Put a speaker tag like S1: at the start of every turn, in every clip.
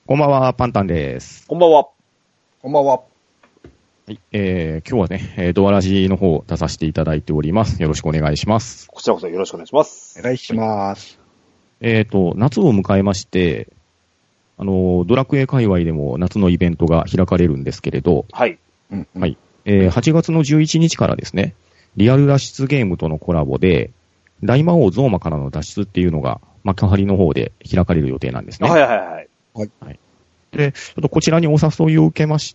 S1: こんばんは、パンタンです。
S2: こんばんは。
S3: こんばんは。
S1: はい、今日はね、ドアラジの方出させていただいております。よろしくお願いします。
S2: こちらこそよろしくお願いします。
S3: お願いします。
S1: 夏を迎えまして、ドラクエ界隈でも夏のイベントが開かれるんですけれど、
S2: はい。
S1: はい。8月の11日からですね、リアル脱出ゲームとのコラボで、大魔王ゾーマからの脱出っていうのが、幕張の方で開かれる予定なんですね。
S2: はいはいはい。
S1: はい。で、ちょっとこちらにお誘いを受けまして、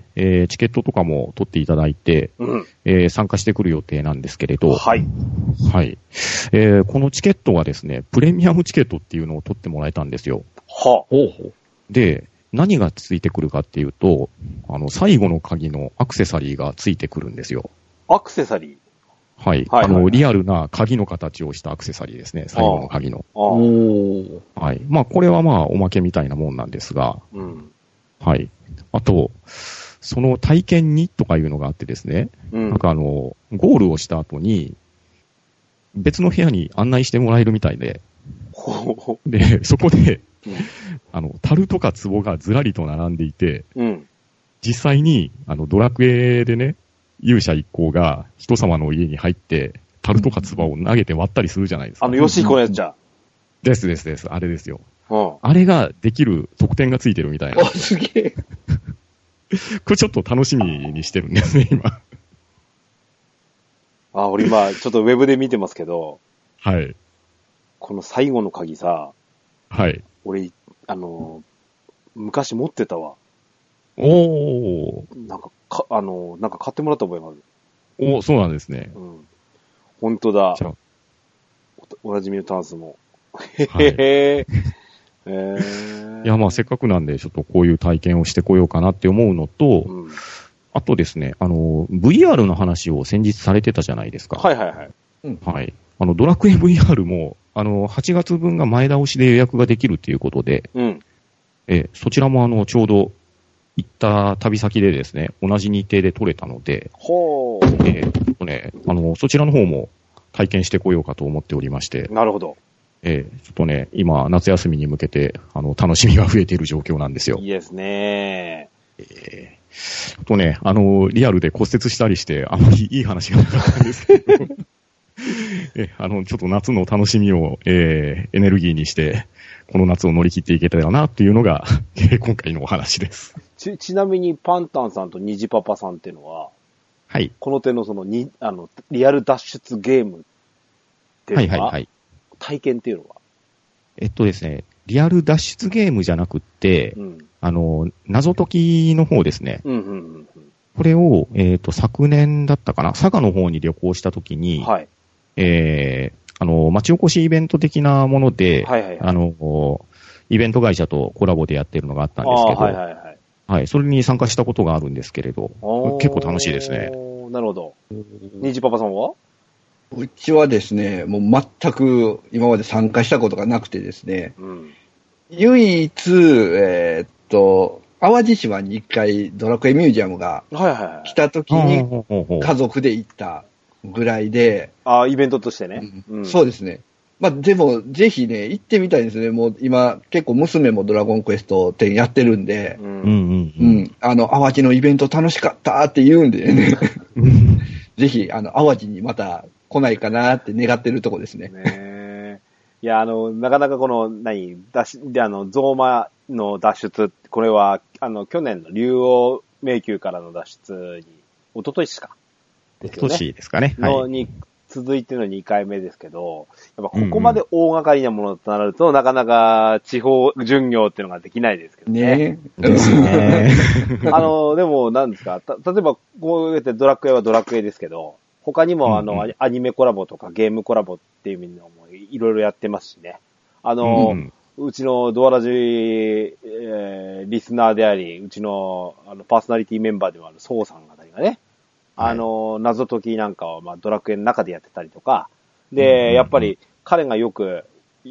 S1: チケットとかも取っていただいて、参加してくる予定なんですけれど、
S2: はい。
S1: はい。このチケットがですね、プレミアムチケットっていうのを取ってもらえたんですよ。
S2: はあ。
S1: で、何がついてくるかっていうと、最後の鍵のアクセサリーがついてくるんですよ。
S2: アクセサリー？
S1: はい。
S2: はいはいはい、
S1: リアルな鍵の形をしたアクセサリーですね。最後の鍵の。はい。まあ、これはまあ、おまけみたいなもんなんですが、
S2: うん。
S1: はい。あと、その体験にとかいうのがあってですね、なんかゴールをした後に、別の部屋に案内してもらえるみたいで、で、そこで、樽とか壺がずらりと並んでいて、実際に、ドラクエでね、勇者一行が人様の家に入って、樽とか壺を投げて割ったりするじゃないですか。
S2: ヨシコのやつじゃ。
S1: です。あれですよ。あれができる特典がついてるみたいな。
S3: すげえ。
S1: これちょっと楽しみにしてるんですね、今。
S2: 俺今、ちょっとウェブで見てますけど。
S1: はい。
S2: この最後の鍵さ。
S1: はい。
S2: 俺、昔持ってたわ。なんか買ってもらった覚えがある。
S1: そうなんですね。
S2: 本当だ。おなじみのタンスも。へ
S1: いや、まあ、せっかくなんで、ちょっとこういう体験をしてこようかなって思うのと、あとですね、VR の話を先日されてたじゃないですか。
S2: はいはいはい。
S1: はい。ドラクエ VR も、8月分が前倒しで予約ができるっていうことで、そちらもちょうど行った旅先でですね、同じ日程で取れたので、そちらの方も体験してこようかと思っておりまして。
S2: なるほど。
S1: ちょっとね、今、夏休みに向けて、楽しみが増えている状況なんですよ。
S2: いいですね。
S1: ちょっとね、リアルで骨折したりして、あまりいい話がなかったんですけど、ちょっと夏の楽しみを、エネルギーにして、この夏を乗り切っていけたらな、っていうのが、今回のお話です。
S2: ちなみに、パンタンさんとニジパパさんっていうのは、
S1: はい。
S2: この手のリアル脱出ゲームっていうのは、体験っていうのは
S1: ですね、リアル脱出ゲームじゃなくって、謎解きの方ですね。これを、昨年だったかな、佐賀の方に旅行したときに、町おこしイベント的なもので、イベント会社とコラボでやってるのがあったんですけど、それに参加したことがあるんですけれど、結構楽しいですね。
S2: なるほど。ニジパパさんは？
S3: うちはですね、もう全く今まで参加したことがなくてですね、唯一、淡路島に一回ドラクエミュージアムが来た時に家族で行ったぐらいで。
S2: イベントとしてね。
S3: そうですね。まあでも、ぜひね、行ってみたいですね。もう今、結構娘もドラゴンクエスト10やってるんで、淡路のイベント楽しかったって言うんでね、ぜひ、淡路にまた来ないかなって願ってるとこですね。
S2: いや、なかなかこの、ゾーマの脱出、これは、去年の竜王迷宮からの脱出に、一昨年か。
S1: 一昨年ですかね。
S2: に続いての2回目ですけど、やっぱここまで大掛かりなものとなると、なかなか地方巡業っていうのができないですけどね。
S1: ですね。
S2: でも、なんですか、例えば、こうやってドラクエはドラクエですけど、他にもアニメコラボとかゲームコラボっていう意味のもいろいろやってますしね。うちのドアラジ、リスナーであり、うちのパーソナリティメンバーでもあるソウさんあたりがね、謎解きなんかをドラクエの中でやってたりとか、で、やっぱり彼がよく、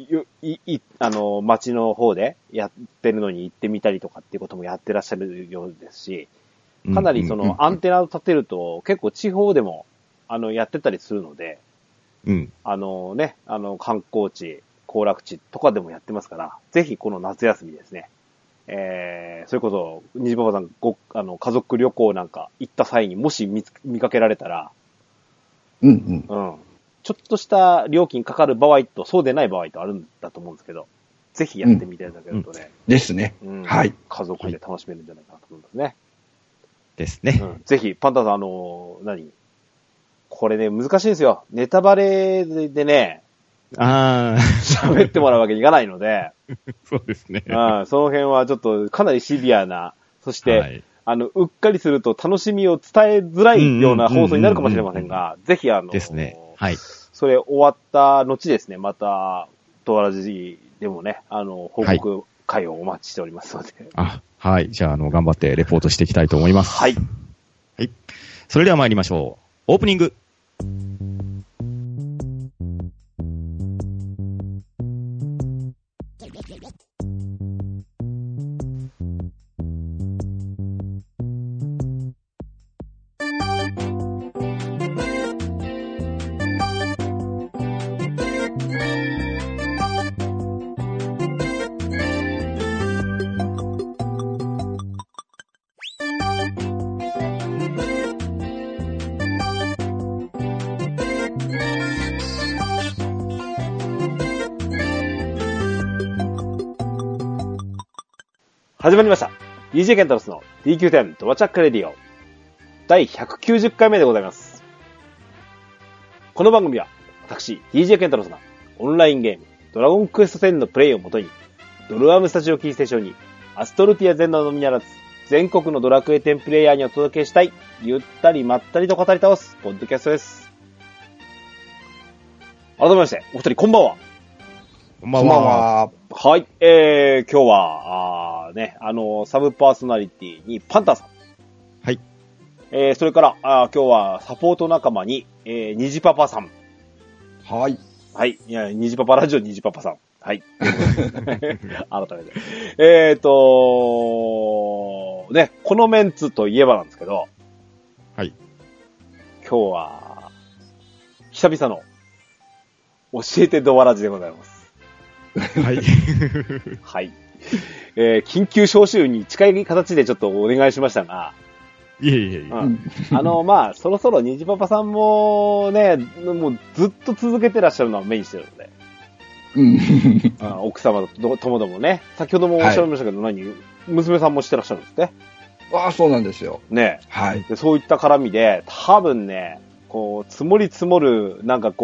S2: 街の方でやってるのに行ってみたりとかっていうこともやってらっしゃるようですし、かなりアンテナを立てると結構地方でもやってたりするので、観光地、行楽地とかでもやってますから、ぜひこの夏休みですね、 それこそ、虹パパさん家族旅行なんか行った際にもし見かけられたら、ちょっとした料金かかる場合とそうでない場合とあるんだと思うんですけど、ぜひやってみていただけるとね。
S3: ですね。はい。
S2: 家族で楽しめるんじゃないかなと思いますね。
S1: ですね。
S2: ぜひ、パンタさん、これね、難しいんですよ。ネタバレでね、喋ってもらうわけにいかないので、
S1: そうですね。
S2: その辺はちょっとかなりシビアな、そして、うっかりすると楽しみを伝えづらいような放送になるかもしれませんが、ぜひ
S1: ですね。はい。
S2: それ終わった後ですね、また、ドアラジでもね、報告会をお待ちしておりますので。
S1: はい。じゃあ、頑張ってレポートしていきたいと思います。
S2: はい。
S1: はい。それでは参りましょう。オープニング。
S2: 始まりました。DJ ケンタロスの DQ10 ドアチャックレディオ第190回目でございます。この番組は私 DJ ケンタロスがオンラインゲームドラゴンクエスト10のプレイをもとにドルアームスタジオキーステーションにアストルティア全土のみならず全国のドラクエ10プレイヤーにお届けしたいゆったりまったりと語り倒すポッドキャストです。改めましてお二人こんばんは。
S1: こんばんは。
S2: はい。今日は、サブパーソナリティにパンタンさん。
S1: はい。
S2: それから、今日はサポート仲間に、虹パパさん。
S3: はい。
S2: はい。いや、虹パパラジオ虹パパさん。はい。改めて。ね、このメンツといえばなんですけど。
S1: はい。
S2: 今日は、久々の、教えてドアラジでございます。
S1: はい。
S2: はい。緊急招集に近い形でちょっとお願いしましたが。
S1: いえいえいえ。
S2: そろそろ虹パパさんもね、もうずっと続けてらっしゃるのは目にしてるので。奥様とともどもね、先ほどもおっしゃいましたけど、娘さんもしてらっしゃるんですね。
S3: そうなんですよ。
S2: ね。
S3: はい。
S2: でそういった絡みで、多分ね、積もり積もる、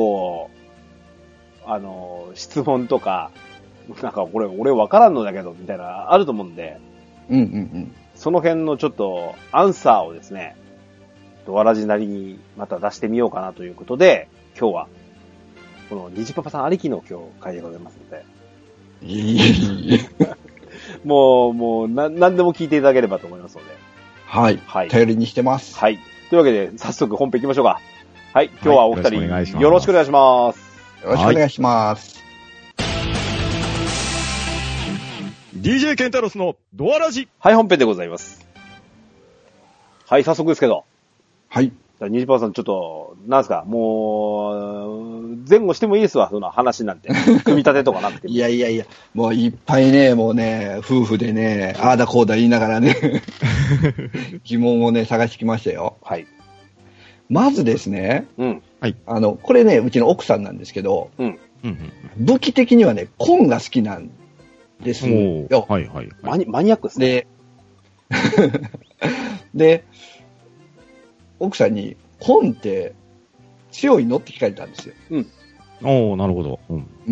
S2: 質問とか、これ俺分からんのだけど、みたいな、あると思うんで、その辺のちょっと、アンサーをですね、ドアラジなりにまた出してみようかなということで、今日は、この虹パパさんありきの今日会でございますので。もう、何でも聞いていただければと思いますので。
S3: はい。頼りにしてます。
S2: はい。というわけで、早速本編行きましょうか。はい。今日はお二人、よろしくお願いします。
S3: よろしくお願いします。
S1: DJ ケンタロスのドアラジ。
S2: はい、本編でございます。はい、早速ですけど。
S3: はい。
S2: 虹パパさん、ちょっと、なんすか、もう、前後してもいいですわ、その話なんて。組み立てとかなくても。
S3: いや、もういっぱいね、もうね、夫婦でね、ああだこうだ言いながらね、疑問をね、探してきましたよ。
S2: はい。
S3: まずですね、
S1: はい。
S3: これね、うちの奥さんなんですけど、武器的にはね、コンが好きなんですよ。
S1: はいはい。
S2: マニアックですね。
S3: で、奥さんに、コンって強いのって聞かれたんですよ。
S1: なるほど。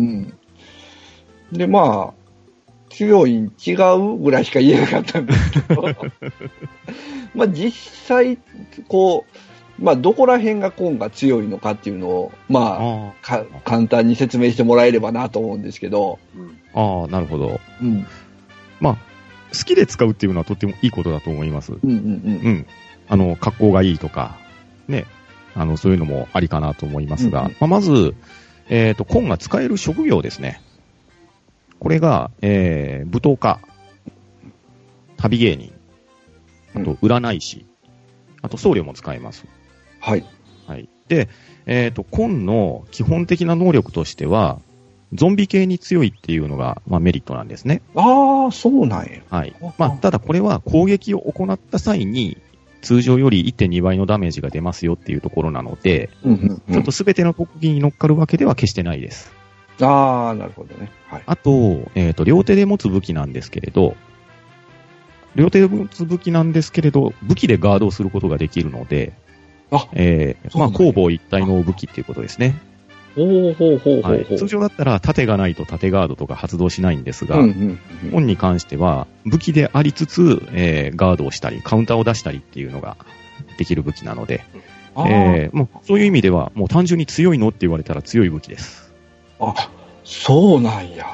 S3: で、まあ、強い違うぐらいしか言えなかったんですけど、まあ実際、どこら辺がコンが強いのかっていうのを、簡単に説明してもらえればなと思うんですけど。
S1: なるほど。好きで使うっていうのはとってもいいことだと思います。格好がいいとか、ね、そういうのもありかなと思いますが、まず、コンが使える職業ですね。これが、舞踏家、旅芸人、あと占い師、あと僧侶も使えます。
S3: はい。
S1: はい。で、コンの基本的な能力としては、 ゾンビ系に強いっていうのが、まあ、メリットなんですね。
S3: ああ、そうなんや。
S1: はい。まあ、ただこれは攻撃を行った際に、通常より 1.2 倍のダメージが出ますよっていうところなので、ちょっと全ての特技に乗っかるわけでは決してないです。
S3: ああ、なるほどね。はい。
S1: あと、両手で持つ武器なんですけれど、武器でガードをすることができるので、まあ、攻防一体の武器っていうことですね。通常だったら盾がないと盾ガードとか発動しないんですが、本に関しては武器でありつつ、ガードをしたり、カウンターを出したりっていうのができる武器なので、もうそういう意味では、もう単純に強いのって言われたら強い武器です。
S3: あ、そうなんや。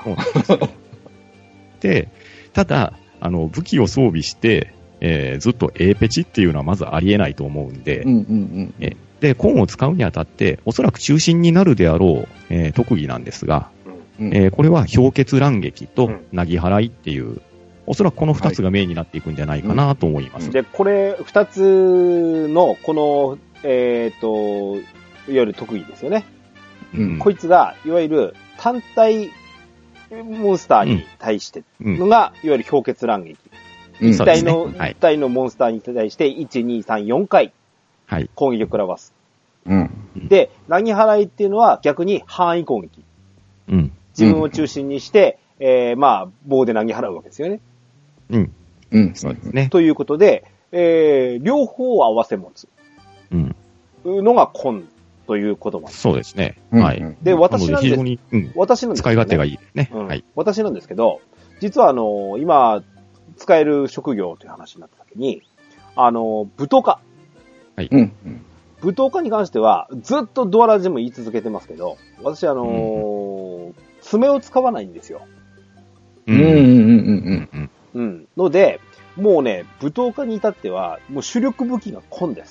S1: で、ただ、武器を装備して、ずっと A ペチっていうのはまずありえないと思うんで、で、コンを使うにあたって、おそらく中心になるであろう、特技なんですが、これは氷結乱撃となぎ払いっていう、おそらくこの2つがメインになっていくんじゃないかなと思います。
S2: で、これ2つの、この、いわゆる特技ですよね。こいつが、いわゆる単体モンスターに対してのが、いわゆる氷結乱撃。一体のモンスターに対して、1、2、3、4回、攻撃を食らわす。で、なぎ払いっていうのは逆に範囲攻撃。自分を中心にして、まあ、棒でなぎ払うわけですよね。
S1: そうですね。
S2: ということで、両方を合わせ持つ。のがコンという言葉です。
S1: そうですね。はい。
S2: で、私なんです。
S1: 使い勝手がいいですね。
S2: 私なんですけど、実は今、使える職業という話になった時に、舞踏家。舞踏家に関しては、ずっとドアラジも言い続けてますけど、私爪を使わないんですよ。ので、もうね、舞踏家に至っては、もう主力武器がコンです。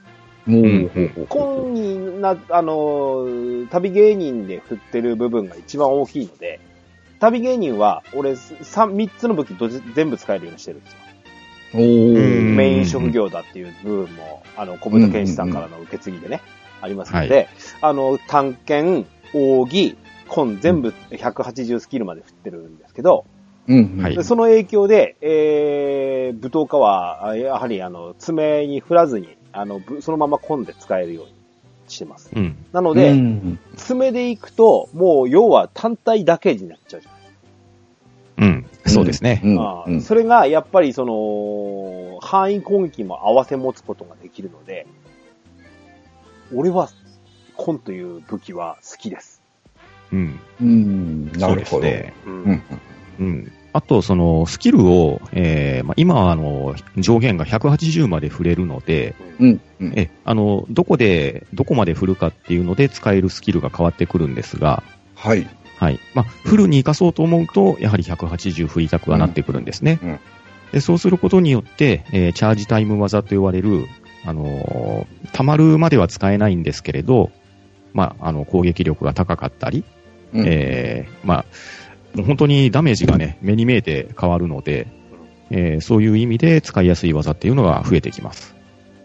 S2: コンに旅芸人で振ってる部分が一番大きいので、旅芸人は、俺、3つの武器全部使えるようにしてるんですよ。メイン職業だっていう部分も、小豚健志さんからの受け継ぎでね、ありますので、探検、扇、コン全部180スキルまで振ってるんですけど、その影響で、舞踏家は、やはり爪に振らずに、そのままコンで使えるようにしてます。なので、爪でいくと、もう要は単体だけになっちゃうじゃないですか。
S1: そうですね。
S2: それが、やっぱり範囲攻撃も合わせ持つことができるので、俺は、コンという武器は好きです。
S3: なるほど。
S1: あと、スキルを、今は上限が180まで振れるので、どこまで振るかっていうので使えるスキルが変わってくるんですが、まあ、フルに活かそうと思うと、やはり180振りたくはなってくるんですね。でそうすることによって、チャージタイム技と言われる、溜まるまでは使えないんですけれど、まあ、攻撃力が高かったり、まあ、もう本当にダメージがね、目に見えて変わるので、そういう意味で使いやすい技っていうのが増えてきます。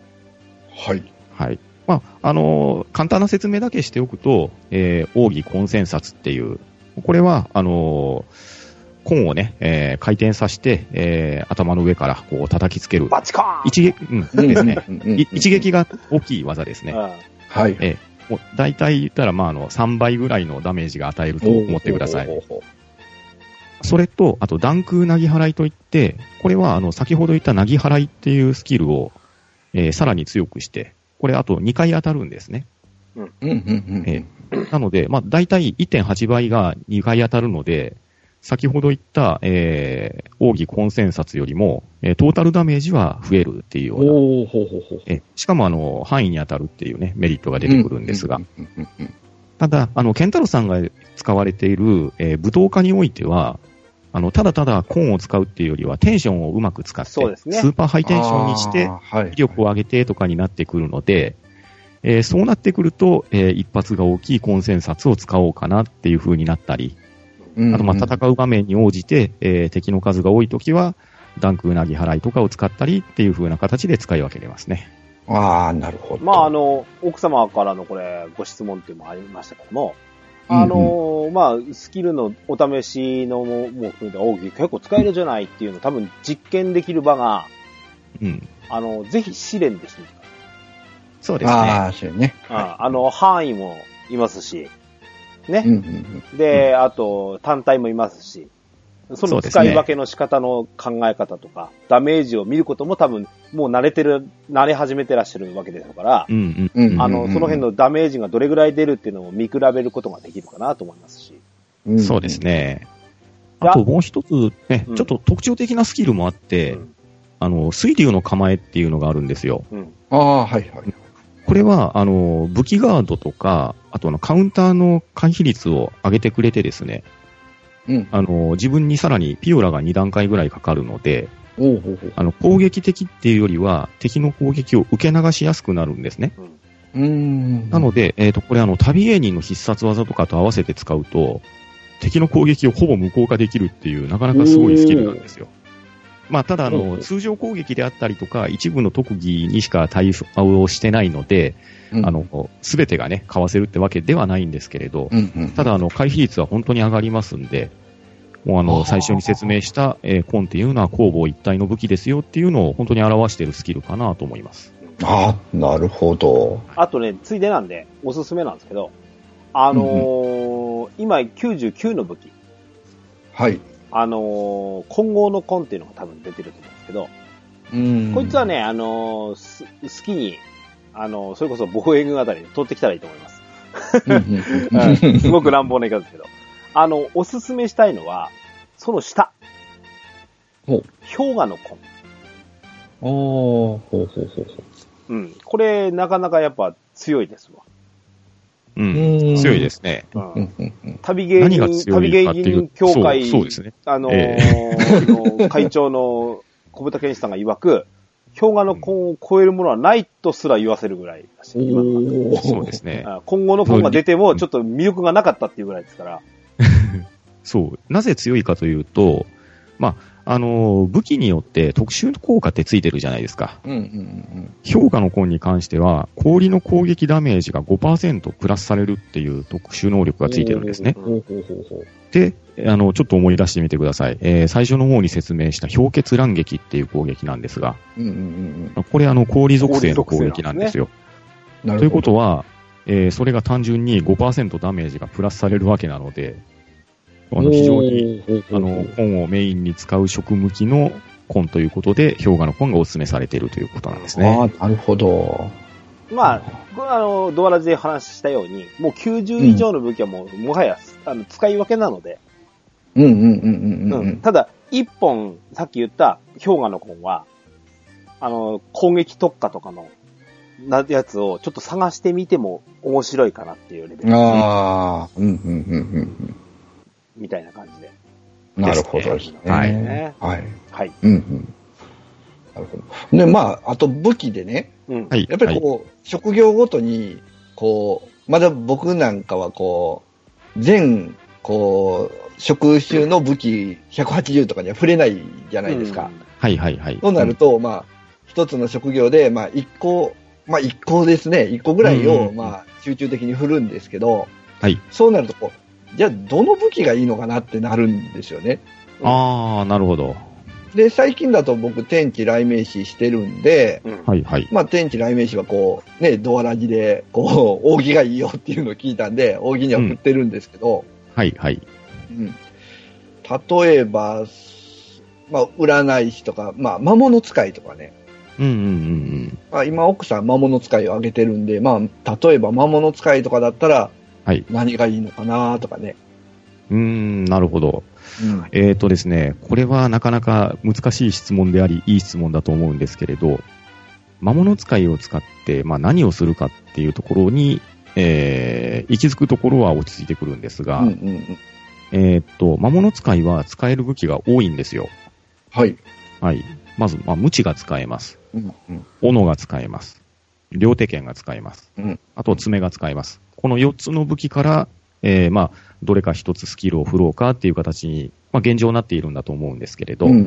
S1: まあ、簡単な説明だけしておくと、奥義コンセンサスっていう、これは、コンをね、回転させて、頭の上からこう叩きつける。
S2: バチコーン
S1: 一撃、ですね。一撃が大きい技ですね。もう大体言ったら、まあ、3倍ぐらいのダメージが与えると思ってください。それと、あと、ダンクなぎ払いといって、これは、先ほど言ったなぎ払いっていうスキルを、さらに強くして、これ、あと2回当たるんですね。なので、まあ、大体 1.8 倍が2回当たるので、先ほど言った、奥義コンセンサスよりも、トータルダメージは増えるっていうような。しかも、範囲に当たるっていうね、メリットが出てくるんですが。ただ、ケンタロウさんが使われている、武闘家においては、ただただコンを使うっていうよりは、テンションをうまく使って、スーパーハイテンションにして、威力を上げてとかになってくるので、そうなってくると、一発が大きいコンセンサスを使おうかなっていう風になったり、あと、まあ、戦う場面に応じて、敵の数が多いときは、ダンクなぎ払いとかを使ったりっていう風な形で使い分けれますね。
S3: なるほど。
S2: まあ、奥様からのこれ、ご質問っていうのもありましたけども、 まあ、スキルのお試しのも含めて、結構使えるじゃないっていうのを多分実験できる場が、ぜひ試練ですね。
S1: そうですね。
S3: ああ、そうね。
S2: 範囲もいますし、ね。で、あと、単体もいますし、その使い分けの仕方の考え方とか、ダメージを見ることも多分、もう慣れ始めてらっしゃるわけですから、その辺のダメージがどれぐらい出るっていうのも見比べることができるかなと思いますし。
S1: そうですね。あともう一つね、ちょっと特徴的なスキルもあって、水流の構えっていうのがあるんですよ。
S3: はいはい。
S1: これは、武器ガードとか、あとカウンターの回避率を上げてくれてですね、自分にさらにピオラが2段階ぐらいかかるので、攻撃的っていうよりは、敵の攻撃を受け流しやすくなるんですね。なので、これ旅芸人の必殺技とかと合わせて使うと、敵の攻撃をほぼ無効化できるっていう、なかなかすごいスキルなんですよ。まあ、ただ、通常攻撃であったりとか、一部の特技にしか対応をしてないので、すべてがね、かわせるってわけではないんですけれど、ただ、回避率は本当に上がりますんで、もう最初に説明した、コンっていうのは攻防一体の武器ですよっていうのを本当に表しているスキルかなと思います。
S3: なるほど。
S2: あとね、ついでなんで、おすすめなんですけど、今、99の武器。
S3: はい。
S2: 混合のコンっていうのが多分出てると思うんですけど、こいつはね、好きに、それこそ防衛軍あたりに取ってきたらいいと思います。すごく乱暴な言い方ですけど。おすすめしたいのは、その下。氷河のコン。これ、なかなかやっぱ強いですわ。
S1: 強いですね。
S2: 旅芸人協会、
S1: そうですね。
S2: 会長の小豚健一さんが曰く、氷河のコンを超えるものはないとすら言わせるぐらいらしい。
S1: そうですね。
S2: 今後のコンが出てもちょっと魅力がなかったっていうぐらいですから。
S1: そう。なぜ強いかというと、武器によって特殊効果ってついてるじゃないですか。氷河のコンに関しては、氷の攻撃ダメージが 5% プラスされるっていう特殊能力がついてるんですね。で、ちょっと思い出してみてください。最初の方に説明した氷結乱撃っていう攻撃なんですが、これ氷属性の攻撃なんですよ。ということは、それが単純に 5% ダメージがプラスされるわけなので、非常に、コンをメインに使う食向きのコンということで、氷河のコンがお勧めされているということなんですね。
S3: なるほど。
S2: まあ、ドアラジで話したように、もう90以上の武器はもはや、使い分けなので、ただ、1本、さっき言った氷河のコンは、攻撃特化とかの、やつをちょっと探してみても面白いかなっていうレベル。みたいな感じで。
S3: なるほどですね。
S2: はい。
S3: なるほど。で、あと武器でね、やっぱり職業ごとに、まだ僕なんかは全、職種の武器180とかには触れないじゃないですか。そうなると、一つの職業で、1個ですね、1個ぐらいを、集中的に振るんですけど、そうなるとじゃあ、どの武器がいいのかなってなるんですよね。
S1: なるほど。
S3: で、最近だと僕、天地雷鳴士してるんで、天地雷鳴士はドアラジで、扇がいいよっていうのを聞いたんで、扇には振ってるんですけど、例えば、占い師とか、魔物使いとかね。今、奥さん魔物使いをあげてるんで、例えば魔物使いとかだったら、何がいいのかなとかね。
S1: なるほど。ですね、これはなかなか難しい質問であり、いい質問だと思うんですけれど、魔物使いを使って、何をするかっていうところに、行き着くところは落ち着いてくるんですが、魔物使いは使える武器が多いんですよ。まず、無知が使えます。斧が使えます。両手剣が使えます。あと、爪が使えます。この4つの武器から、どれか1つスキルを振ろうかっていう形に、現状になっているんだと思うんですけれど、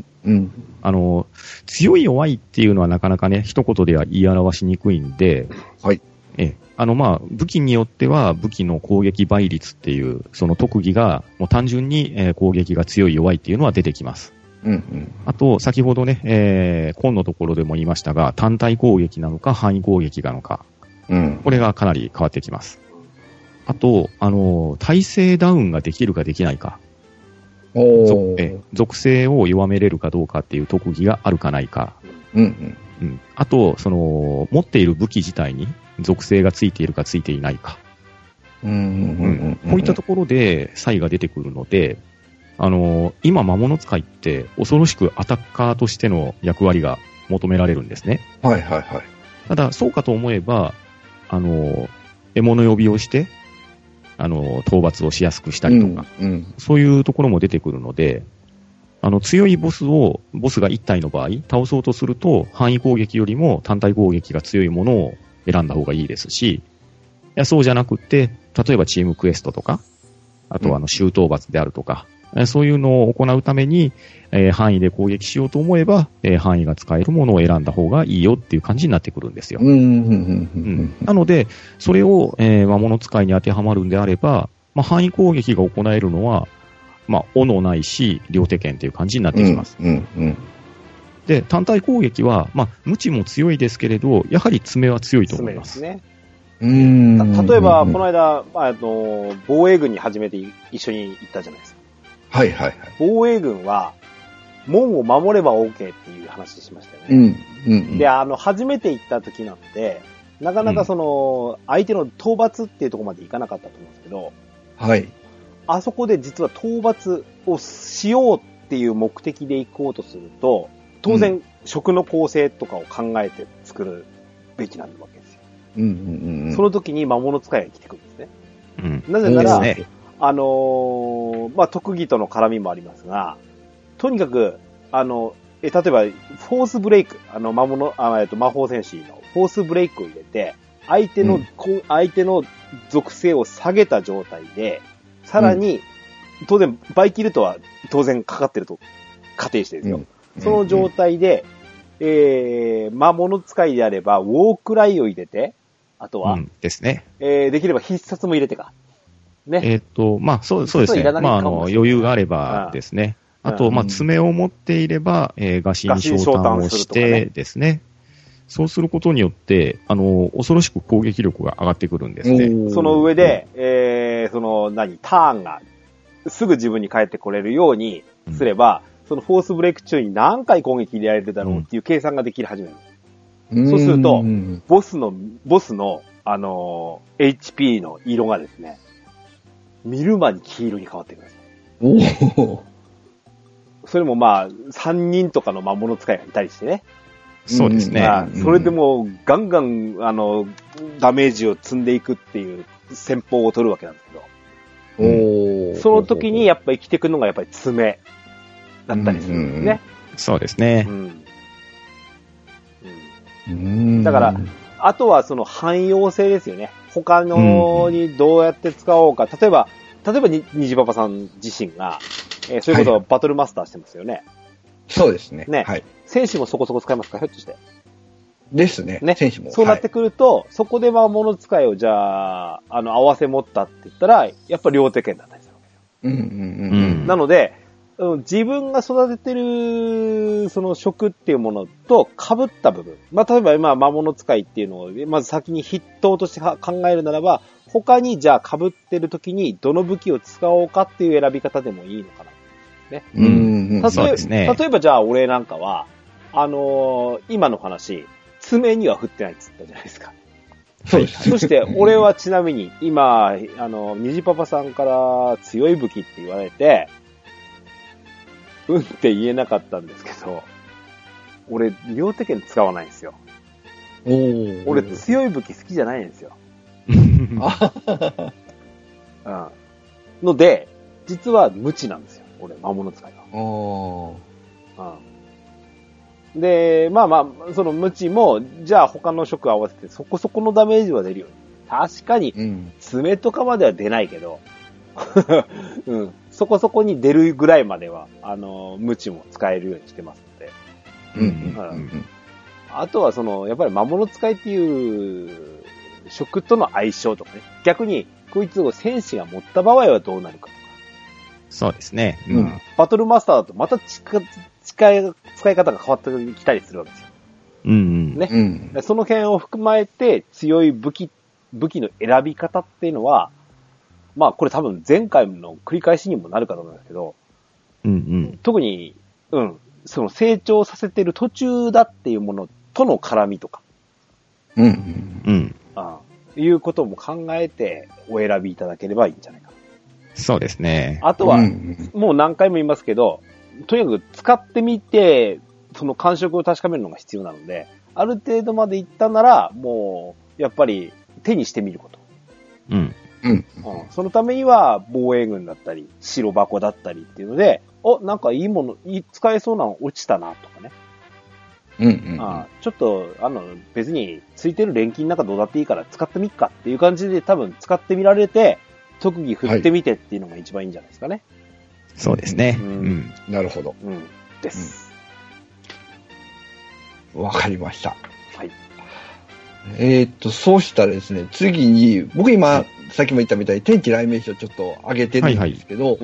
S1: 強い弱いっていうのはなかなかね、一言では言い表しにくいんで、 武器によっては武器の攻撃倍率っていう、その特技が、もう単純に攻撃が強い弱いっていうのは出てきます。うんうん、あと、先ほどね、今のところでも言いましたが、単体攻撃なのか範囲攻撃なのか、これがかなり変わってきます。あと、耐性ダウンができるかできないか、属性を弱めれるかどうかっていう特技があるかないか、あと、持っている武器自体に属性がついているかついていないか、こういったところで差異が出てくるので、今、魔物使いって恐ろしくアタッカーとしての役割が求められるんですね。はいはいはい。ただ、そうかと思えば、獲物呼びをして、討伐をしやすくしたりとか、そういうところも出てくるので、強いボスが1体の場合、倒そうとすると、範囲攻撃よりも単体攻撃が強いものを選んだ方がいいですし、そうじゃなくって、例えばチームクエストとか、あと周討伐であるとか、そういうのを行うために、範囲で攻撃しようと思えば、範囲が使えるものを選んだ方がいいよっていう感じになってくるんですよ。なので、それを、魔物使いに当てはまるんであれば、範囲攻撃が行えるのは、斧ないし、両手剣っていう感じになってきます。で、単体攻撃は、無知も強いですけれど、やはり爪は強いと思います。ね。
S2: 例えば、この間、防衛軍に初めて一緒に行ったじゃないですか。はいはいはい。防衛軍は、門を守れば OK っていう話しましたよね。で、初めて行った時なので、なかなか相手の討伐っていうところまで行かなかったと思うんですけど、はい。あそこで実は討伐をしようっていう目的で行こうとすると、当然、食の構成とかを考えて作るべきなわけですよ。その時に魔物使いが生きてくるんですね。なぜなら、特技との絡みもありますが、とにかく、例えば、フォースブレイク、魔法戦士のフォースブレイクを入れて、相手の属性を下げた状態で、さらに、当然、バイキルトは当然かかってると仮定してですよ。その状態で、魔物使いであれば、ウォークライを入れて、あとは、
S1: ですね。
S2: できれば必殺も入れてか。ね。
S1: そうですね。余裕があればですね。あと、爪を持っていれば、ガシン昇胆をしてですね。そうすることによって、恐ろしく攻撃力が上がってくるんですね。
S2: その上で、ターンがすぐ自分に返ってこれるようにすれば、そのフォースブレイク中に何回攻撃入れられるだろうっていう計算ができ始める。そうすると、ボスの、HP の色がですね、見る間に黄色に変わってくるんですよ。それも3人とかの魔物使いがいたりしてね。
S1: そうですね。
S2: それでもガンガン、ダメージを積んでいくっていう戦法を取るわけなんですけど。その時にやっぱり生きてくるのがやっぱり爪だったりするんですね。
S1: そうですね。
S2: だから、あとはその汎用性ですよね。他のにどうやって使おうか。例えば、虹パパさん自身が、そういうことをバトルマスターしてますよね。
S3: そうですね。
S2: はい。戦士もそこそこ使いますか、ひょっとして。
S3: ですね。戦士も。
S2: そうなってくると、そこで魔物使いをじゃあ、合わせ持ったって言ったら、やっぱ両手剣だったりするわけですよ。なので、自分が育ててる、その食っていうものと被った部分。例えば今、魔物使いっていうのを、まず先に筆頭として考えるならば、他にじゃあ被ってる時にどの武器を使おうかっていう選び方でもいいのかな。ね。
S1: そうですね。
S2: 例えばじゃあ俺なんかは、今の話、爪には振ってないって言ったじゃないですか。
S3: そうです。
S2: そして俺はちなみに今、虹パパさんから強い武器って言われて、って言えなかったんですけど、俺、両手剣使わないんですよ。俺、強い武器好きじゃないんですよ。ので、実は無知なんですよ。俺、魔物使いが。で、その無知も、じゃあ他の職合わせてそこそこのダメージは出るよ。確かに、爪とかまでは出ないけど、そこそこに出るぐらいまでは、無知も使えるようにしてますので。あとはやっぱり魔物使いっていう食との相性とかね。逆に、こいつを戦士が持った場合はどうなるかとか。
S1: そうですね。
S2: うん。バトルマスターだとまた使い方が変わってきたりするわけですよ。
S1: うんうん。
S2: ね。うん、その辺を含まれて強い武器の選び方っていうのは、まあこれ多分前回の繰り返しにもなるかと思うんですけど、
S1: うんうん、
S2: 特に、その成長させてる途中だっていうものとの絡みとか、いうことも考えてお選びいただければいいんじゃないかな。
S1: そうですね。
S2: あとは、もう何回も言いますけど、とにかく使ってみて、その感触を確かめるのが必要なので、ある程度までいったなら、もう、やっぱり手にしてみること。そのためには、防衛軍だったり、白箱だったりっていうので、なんかいいもの、使えそうなの落ちたな、とかね。ちょっと、別に、ついてる錬金なんかどうだっていいから使ってみっかっていう感じで多分使ってみられて、特技振ってみてっていうのが一番いいんじゃないですかね。
S1: そうですね。
S3: なるほど。
S2: です。
S3: わかりました。
S2: はい。
S3: そうしたらですね、次に、僕今、さっきも言ったみたいに天地雷鳴詞をちょっと上げてるんですけど、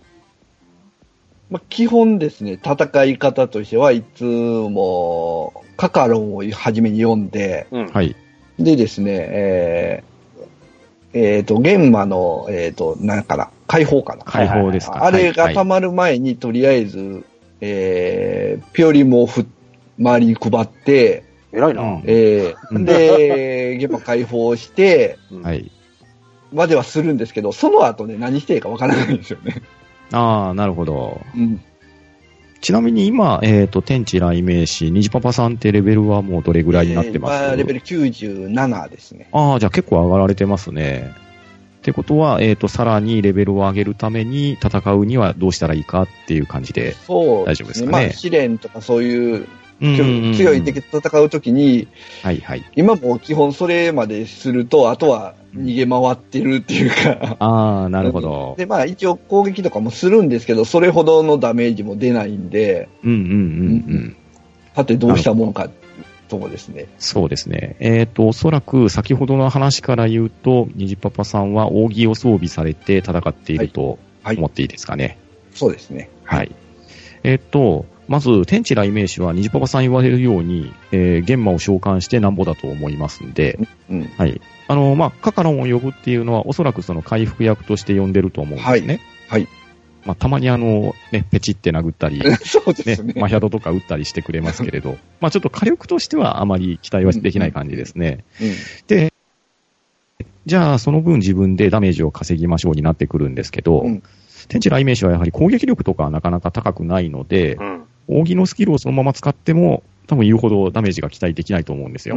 S3: 基本ですね、戦い方としてはいつも、カカロンを初めに読んで、でですね、玄魔の、なんかな、解放かな。
S1: 解放ですか。
S3: あれが溜まる前に、とりあえず、ピオリも周りに配って、
S2: 偉いな。
S3: で、玄魔解放して、まではするんですけど、その後ね、何していいかわからないんですよね。
S1: ああ、なるほど。ちなみに今、天地雷鳴詞、虹パパさんってレベルはもうどれぐらいになってますか？
S3: レベル97ですね。
S1: ああ、じゃあ結構上がられてますね。ってことは、さらにレベルを上げるために戦うにはどうしたらいいかっていう感じで大丈夫ですかね。
S3: 試練とかそういう強い敵と戦うときに、今も基本それまですると、あとは逃げ回ってるっていうか。
S1: ああ、なるほど。
S3: で、一応攻撃とかもするんですけど、それほどのダメージも出ないんで、さてどうしたもんかともですね。
S1: そうですね。おそらく先ほどの話から言うと、虹パパさんは扇を装備されて戦っていると思っていいですかね。
S3: そうですね。
S1: はい。まず、天地雷鳴詞は、虹パパさん言われるように、玄魔を召喚してなんぼだと思いますんで、カカロンを呼ぶっていうのは、おそらくその回復役として呼んでると思うんですね。たまにペチって殴ったり、
S3: そうですね。
S1: マヒャドとか撃ったりしてくれますけれど、ちょっと火力としてはあまり期待はできない感じですね。で、じゃあ、その分自分でダメージを稼ぎましょうになってくるんですけど、天地雷鳴詞はやはり攻撃力とかはなかなか高くないので、扇のスキルをそのまま使っても、多分言うほどダメージが期待できないと思うんですよ。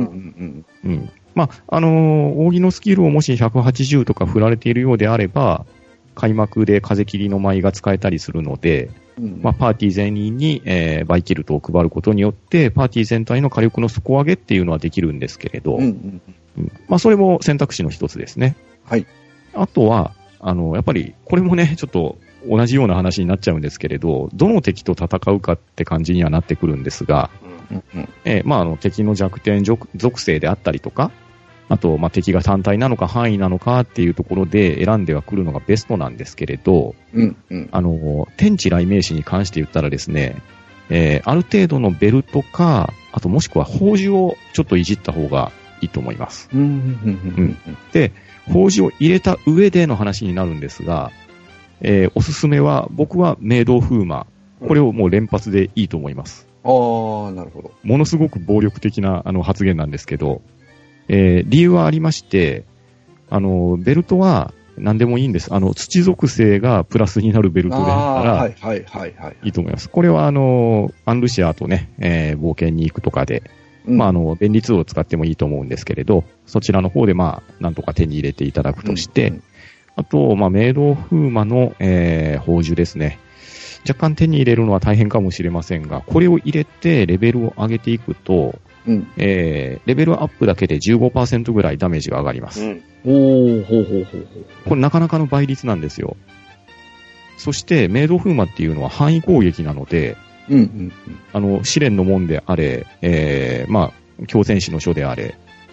S1: 扇のスキルをもし180とか振られているようであれば、開幕で風切りの舞が使えたりするので、パーティー全員に、バイキルトを配ることによって、パーティー全体の火力の底上げっていうのはできるんですけれど、それも選択肢の一つですね。あとは、やっぱり、これもね、ちょっと同じような話になっちゃうんですけれど、どの敵と戦うかって感じにはなってくるんですが、敵の弱点属性であったりとか、あと、敵が単体なのか範囲なのかっていうところで選んではくるのがベストなんですけれど、天地雷鳴詞に関して言ったらですね、ある程度のベルトか、あともしくは宝珠をちょっといじった方がいいと思います。で、宝珠を入れた上での話になるんですが、おすすめは、僕は明道風魔。これをもう連発でいいと思います。
S3: なるほど。
S1: ものすごく暴力的な発言なんですけど、理由はありまして、ベルトは何でもいいんです。土属性がプラスになるベルトであったら、いいと思います。これはアンルシアとね、冒険に行くとかで、便利ツールを使ってもいいと思うんですけれど、そちらの方でなんとか手に入れていただくとして、あと、明道風魔の、宝珠ですね。若干手に入れるのは大変かもしれませんが、これを入れてレベルを上げていくと、レベルアップだけで 15% ぐらいダメージが上がります。これなかなかの倍率なんですよ。そして、明道風魔っていうのは範囲攻撃なので、試練の門であれ、強戦士の書であれ、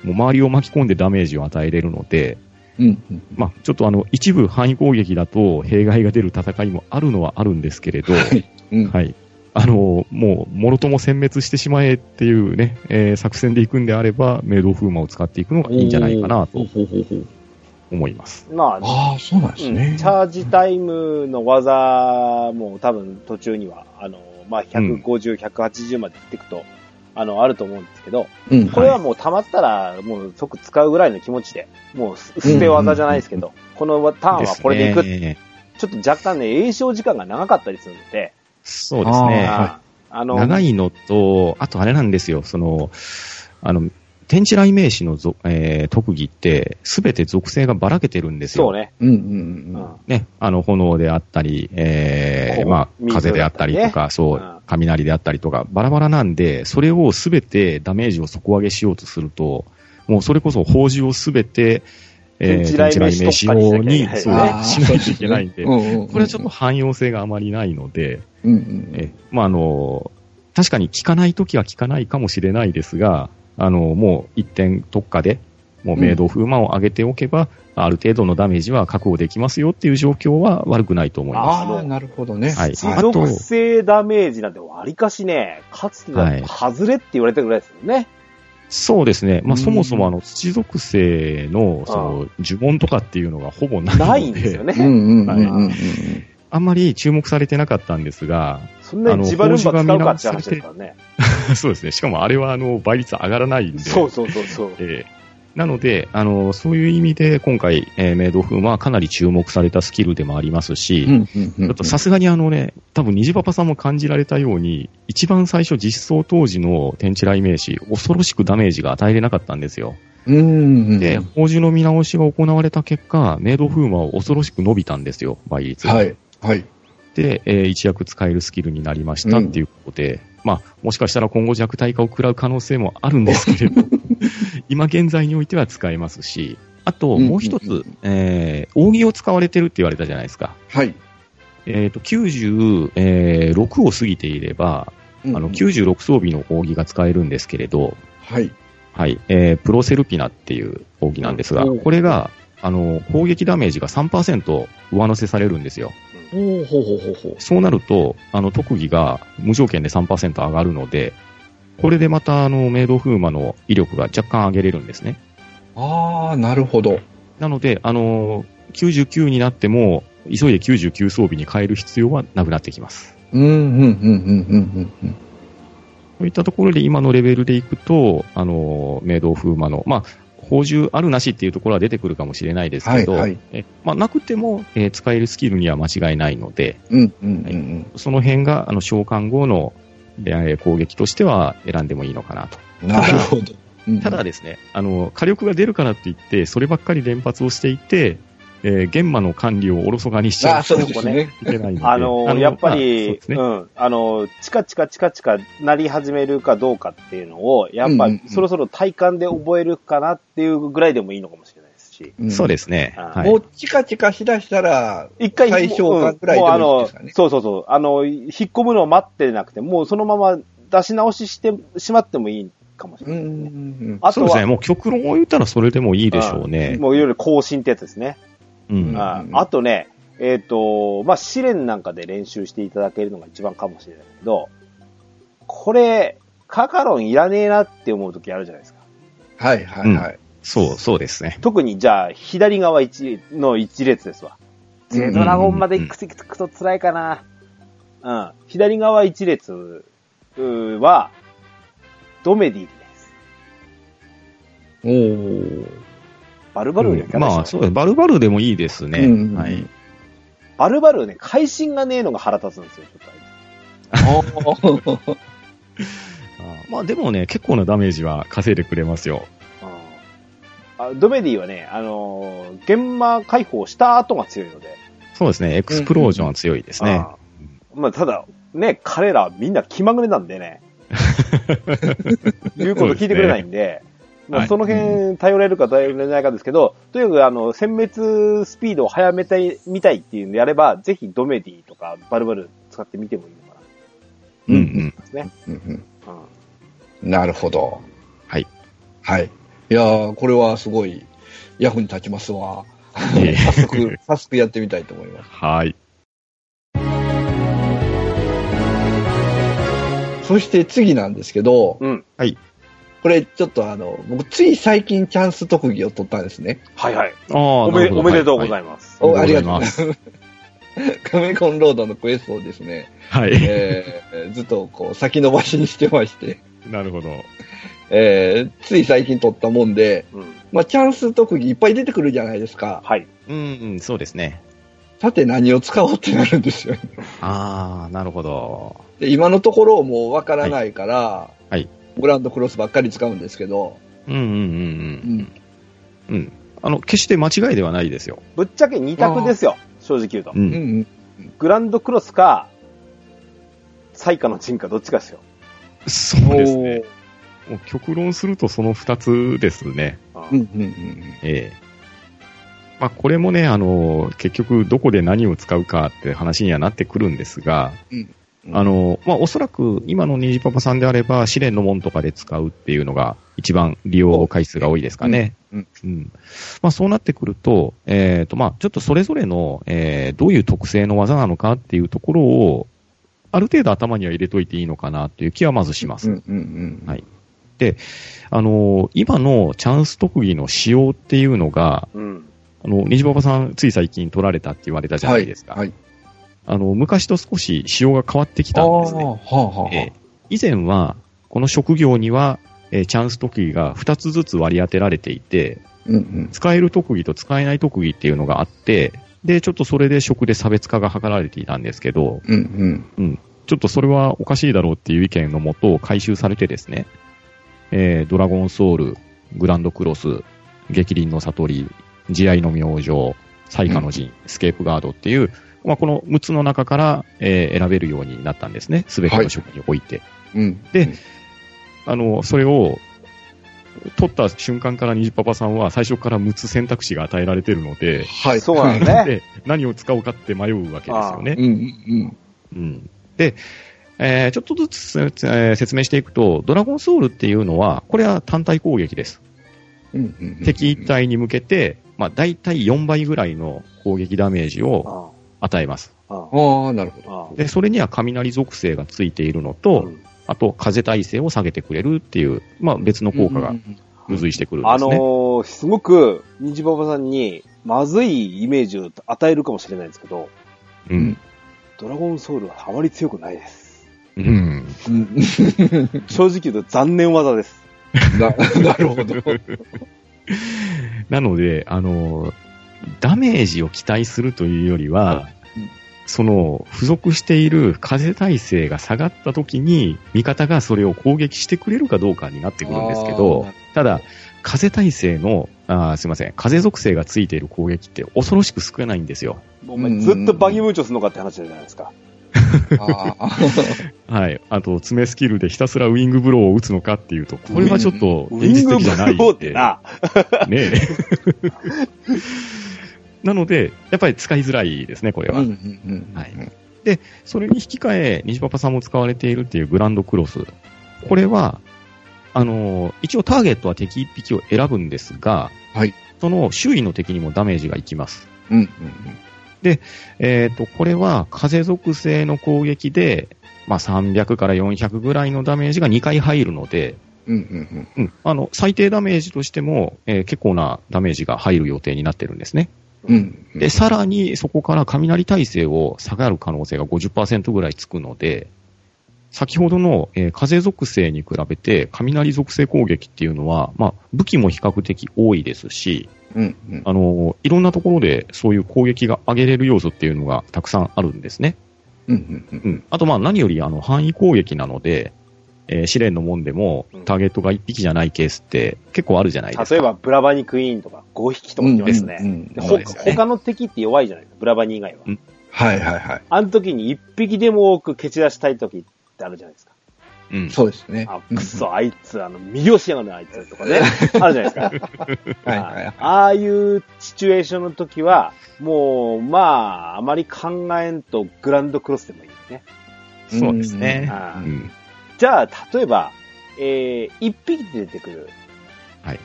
S1: もう周りを巻き込んでダメージを与えれるので、まあ、ちょっと一部範囲攻撃だと弊害が出る戦いもあるのはあるんですけれど、はい。もう、もろとも殲滅してしまえっていうね、作戦で行くんであれば、冥道風魔を使っていくのがいいんじゃないかなと思います。
S2: まあ、そうなんですね。チャージタイムの技も多分途中には、まあ、150、180まで行っていくと、あると思うんですけど、これはもう溜まったら、もう即使うぐらいの気持ちで、もう捨て技じゃないですけど、このターンはこれでいく。ちょっと若干ね、詠唱時間が長かったりするので、
S1: そうですね。長いのと、あとあれなんですよ、天地雷鳴士の特技って、すべて属性がばらけてるんですよ。
S2: そうね。
S1: ね、炎であったり、まあ、風であったりとか、そう、雷であったりとか、バラバラなんで、それをすべてダメージを底上げしようとすると、もうそれこそ宝珠をすべて、天地雷鳴仕様に、そう、しないといけないんで、これはちょっと汎用性があまりないので、まあ、確かに効かないときは効かないかもしれないですが、もう一点特化で、もう冥道風魔を上げておけば、ある程度のダメージは確保できますよっていう状況は悪くないと思います。
S3: ああ、なるほどね。
S2: はい。属性ダメージなんて割かしね、かつてだと外れって言われてるぐらいですよね。
S1: そうですね。まあ、そもそも土属性の、呪文とかっていうのがほぼないので。
S2: ないんですよね。
S1: あんまり注目されてなかったんですが、
S2: そんなに自バルンバ使うかって話ですからね。
S1: そうですね。しかもあれは倍率上がらないんで。
S2: そう。
S1: なので、そういう意味で今回、冥道風魔はかなり注目されたスキルでもありますし、ちょっとさすがに多分虹パパさんも感じられたように、一番最初実装当時の天地雷鳴士、恐ろしくダメージが与えれなかったんですよ。で、宝珠の見直しが行われた結果、冥道風魔は恐ろしく伸びたんですよ、倍率。はい。で、一躍使えるスキルになりましたっていうことで、まあ、もしかしたら今後弱体化を食らう可能性もあるんですけれど、今現在においては使えますし、あともう一つ、扇を使われてるって言われたじゃないですか。はい。96を過ぎていれば、96装備の扇が使えるんですけれど、はい。はい。プロセルピナっていう扇なんですが、これが、攻撃ダメージが 3% 上乗せされるんですよ。そうなると、特技が無条件で 3% 上がるので、これでまた、冥道風魔の威力が若干上げれるんですね。
S3: ああ、なるほど。
S1: なので、99になっても、急いで99装備に変える必要はなくなってきます。そういったところで今のレベルでいくと、冥道風魔の、まあ、宝珠あるなしっていうところは出てくるかもしれないですけど、まあ、なくても、使えるスキルには間違いないので、その辺が召喚後の攻撃としては選んでもいいのかなと。
S3: なるほど。
S1: ただですね、火力が出るからといって、そればっかり連発をしていて、玄馬の管理をおろそかにしちゃうとね、いけないので。
S2: やっぱり、チカチカなり始めるかどうかっていうのを、やっぱそろそろ体感で覚えるかなっていうぐらいでもいいのかもしれないですし。
S1: そうですね。
S3: もうチカチカしだしたら、一回最小化ぐらいでもいいですかね。
S2: そう。引っ込むのを待ってなくて、もうそのまま出し直ししてしまってもいいかもしれないですね。
S1: そうですね。もう極論を言ったらそれでもいいでしょうね。
S2: もういわゆる更新ってやつですね。あとね、まあ、試練なんかで練習していただけるのが一番かもしれないけど、これ、カカロンいらねえなって思う時あるじゃないですか。
S3: はい。
S1: そうですね。
S2: 特にじゃあ、左側の一列ですわ。ドラゴンまで行くと辛いかな。左側一列は、ドメディです。バルバルーやったら
S1: まあ、そうです。バルバルーでもいいですね。はい。
S2: バルバルーね、会心がねえのが腹立つんですよ、ちょっと。
S1: まあ、でもね、結構なダメージは稼いでくれますよ。
S2: ドメディはね、現場解放した後が強いので。
S1: そうですね、エクスプロージョンは強いですね。
S2: まあ、ただ、ね、彼らみんな気まぐれなんでね。言うこと聞いてくれないんで。まあ、その辺頼れるか頼れないかですけど、とにかく殲滅スピードを早めてみたいっていうんであれば、ぜひドメディとかバルバル使ってみてもいいのかな。
S3: なるほど。
S1: はい。
S3: はい。 いやー、これはすごい役に立ちますわ。早速やってみたいと思います。
S1: はい。
S3: そして次なんですけど、
S1: はい。
S3: これちょっと僕つい最近チャンス特技を取ったんですね。
S2: はいはい。おめでとうございます。
S3: ありがとうございます。カメコンロードのクエストをですね、
S1: はい。
S3: ずっとこう先延ばしにしてまして。
S1: なるほど。
S3: つい最近取ったもんで、まあチャンス特技いっぱい出てくるじゃないですか。
S2: はい。
S1: そうですね。
S3: さて何を使おうってなるんですよね。
S1: ああ、なるほど。
S3: で今のところもうわからないから、
S1: はい。
S3: グランドクロスばっかり使うんですけど。
S1: 決して間違いではないですよ。
S2: ぶっちゃけ2択ですよ。正直言うと。グランドクロスか、彩花の陣かどっちかですよ。
S1: そうですね。もう極論するとその2つですね。まあこれもね、結局どこで何を使うかって話にはなってくるんですが、まあおそらく今の虹パパさんであれば試練の門とかで使うっていうのが一番利用回数が多いですかね。まあそうなってくると、まあちょっとそれぞれの、どういう特性の技なのかっていうところを、ある程度頭には入れといていいのかなっていう気はまずします。はい。で、今のチャンス特技の仕様っていうのが、虹パパさんつい最近取られたって言われたじゃないですか。昔と少し仕様が変わってきたんですね。以前は、この職業には、チャンス特技が2つずつ割り当てられていて、使える特技と使えない特技っていうのがあって、で、ちょっとそれで職で差別化が図られていたんですけど、ちょっとそれはおかしいだろうっていう意見のもと回収されてですね、ドラゴンソウル、グランドクロス、激鱗の悟り、慈愛の明星、彩花の陣、スケープガードっていう、まあ、この6つの中から、選べるようになったんですね。すべての職において。で、それを、取った瞬間から虹パパさんは最初から6つ選択肢が与えられているので、
S2: そうなんですね。
S1: で、何を使おうかって迷うわけですよね。で、ちょっとずつ、説明していくと、ドラゴンソウルっていうのは、これは単体攻撃です。敵一体に向けて、まあ、大体4倍ぐらいの攻撃ダメージを与えます。
S3: なるほど。
S1: で、それには雷属性がついているのと、あと風耐性を下げてくれるっていう、まあ別の効果が付随してくるんですね。
S2: すごく、虹パパさんにまずいイメージを与えるかもしれないんですけど、ドラゴンソウルはあまり強くないです。正直言うと残念技です。
S3: なるほど。
S1: なので、ダメージを期待するというよりは、その付属している風耐性が下がった時に味方がそれを攻撃してくれるかどうかになってくるんですけど、ただ風耐性のすいません、風属性がついている攻撃って恐ろしく少ないんですよ。
S2: お前ずっとバギームーチョするのかって話じゃないですか。
S1: はい。あと、爪スキルでひたすらウィングブローを打つのかっていうと、これはちょっと現実的じゃないんで。ウィングブローってな。ねえ。なので、やっぱり使いづらいですね、これは。はい。で、それに引き換え、虹パパさんも使われているっていうグランドクロス。これは、一応ターゲットは敵1匹を選ぶんですが、その周囲の敵にもダメージがいきます。で、これは風属性の攻撃で、まあ、300から400ぐらいのダメージが2回入るので、最低ダメージとしても、結構なダメージが入る予定になってるんですね。で、さらにそこから雷耐性を下がる可能性が 50% ぐらいつくので、先ほどの、風属性に比べて雷属性攻撃っていうのは、まあ、武器も比較的多いですし、いろんなところでそういう攻撃が上げれる要素っていうのがたくさんあるんですね。あと、まあ、何より範囲攻撃なので、試練のもんでもターゲットが1匹じゃないケースって結構あるじゃないですか。
S2: 例えばブラバニクイーンとか5匹とか来ますね。他の敵って弱いじゃないですか、ブラバニ以外は。あの時に1匹でも多く蹴散らしたい時ってあるじゃないですか。
S3: そうですね。
S2: くそ、あいつ、右押しやがるあいつとかね。あるじゃないですか。ああいうシチュエーションの時は、もう、まあ、あまり考えんとグランドクロスでもいいですね。
S1: そうですね。
S2: じゃあ、例えば、1匹で出てくる。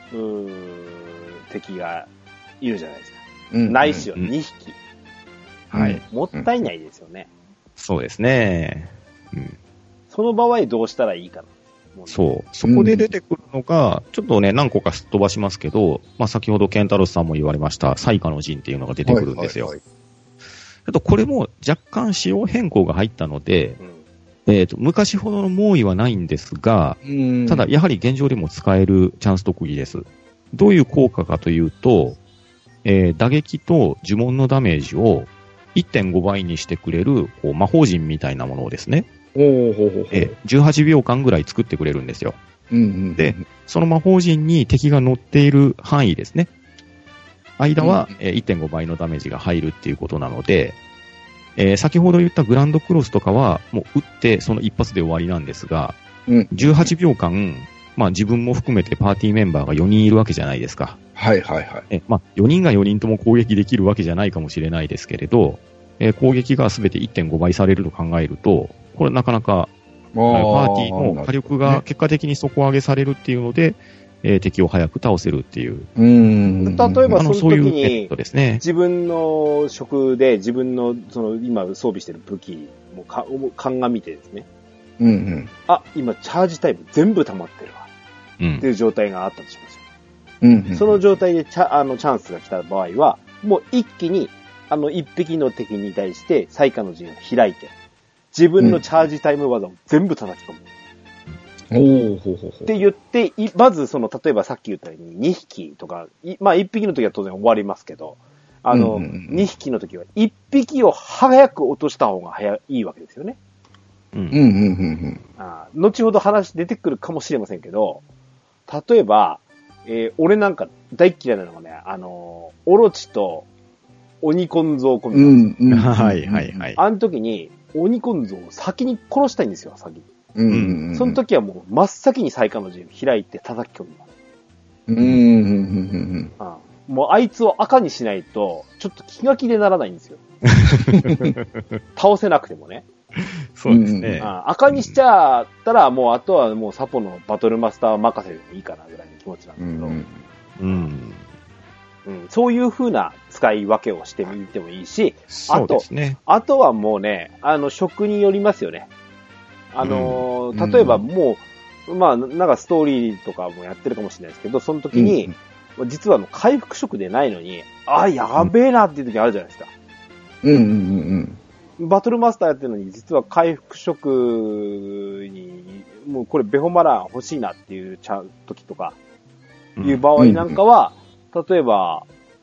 S2: 敵がいるじゃないですか。ないしは2匹。
S1: はい。
S2: もったいないですよね。
S1: そうですね。
S2: その場合どうしたらいいかな。
S1: そう。そこで出てくるのが、ちょっとね、何個かすっ飛ばしますけど、先ほどケンタロスさんも言われました、災禍の陣っていうのが出てくるんですよ。これも若干仕様変更が入ったので、昔ほどの猛威はないんですが、ただやはり現状でも使えるチャンス特技です。どういう効果かというと、打撃と呪文のダメージを 1.5 倍にしてくれる魔法陣みたいなものをですね、18秒間ぐらい作ってくれるんですよ。で、その魔法陣に敵が乗っている範囲ですね。間は 1.5 倍のダメージが入るっていうことなので、先ほど言ったグランドクロスとかはもう撃ってその一発で終わりなんですが、18秒間、自分も含めてパーティーメンバーが4人いるわけじゃないですか。
S3: はいはいはい。
S1: 4人が4人とも攻撃できるわけじゃないかもしれないですけれど、攻撃がすべて 1.5 倍されると考えると、これなかなかパーティーの火力が結果的に底上げされるっていうので、敵を早く倒せるっていう。
S2: 例えばその時に、自分の職で自分の今装備してる武器も鑑みてですね。今チャージタイム全部溜まってるわ。っていう状態があったとしますよ。その状態でチャンスが来た場合は、もう一気に一匹の敵に対して災禍の陣を開いて、自分のチャージタイム技を全部叩き込む。って言って、まず例えばさっき言ったように2匹とか、1匹の時は当然終わりますけど、2匹の時は1匹を早く落とした方がいいわけですよね。後ほど話出てくるかもしれませんけど、例えば、俺なんか大嫌いなのがね、オロチと鬼根蔵コンビ。
S1: はいはいはい。
S2: あの時に鬼根蔵を先に殺したいんですよ、先に。その時はもう真っ先に災禍の陣を開いて叩き込みます。もうあいつを赤にしないと、ちょっと気が気でならないんですよ。倒せなくてもね。
S1: そうですね。
S2: 赤にしちゃったら、もうあとはもうサポのバトルマスター任せでもいいかなぐらいの気持ちなんですけど、そういう風な使い分けをしてみてもいいし、
S1: そうですね。
S2: あとはもうね、職によりますよね。例えばもう、なんかストーリーとかもやってるかもしれないですけど、その時に、実は回復職でないのに、やべえなっていう時あるじゃないですか。バトルマスターやってるのに、実は回復職に、もうこれベホマラー欲しいなっていう時とか、いう場合なんかは、例えば、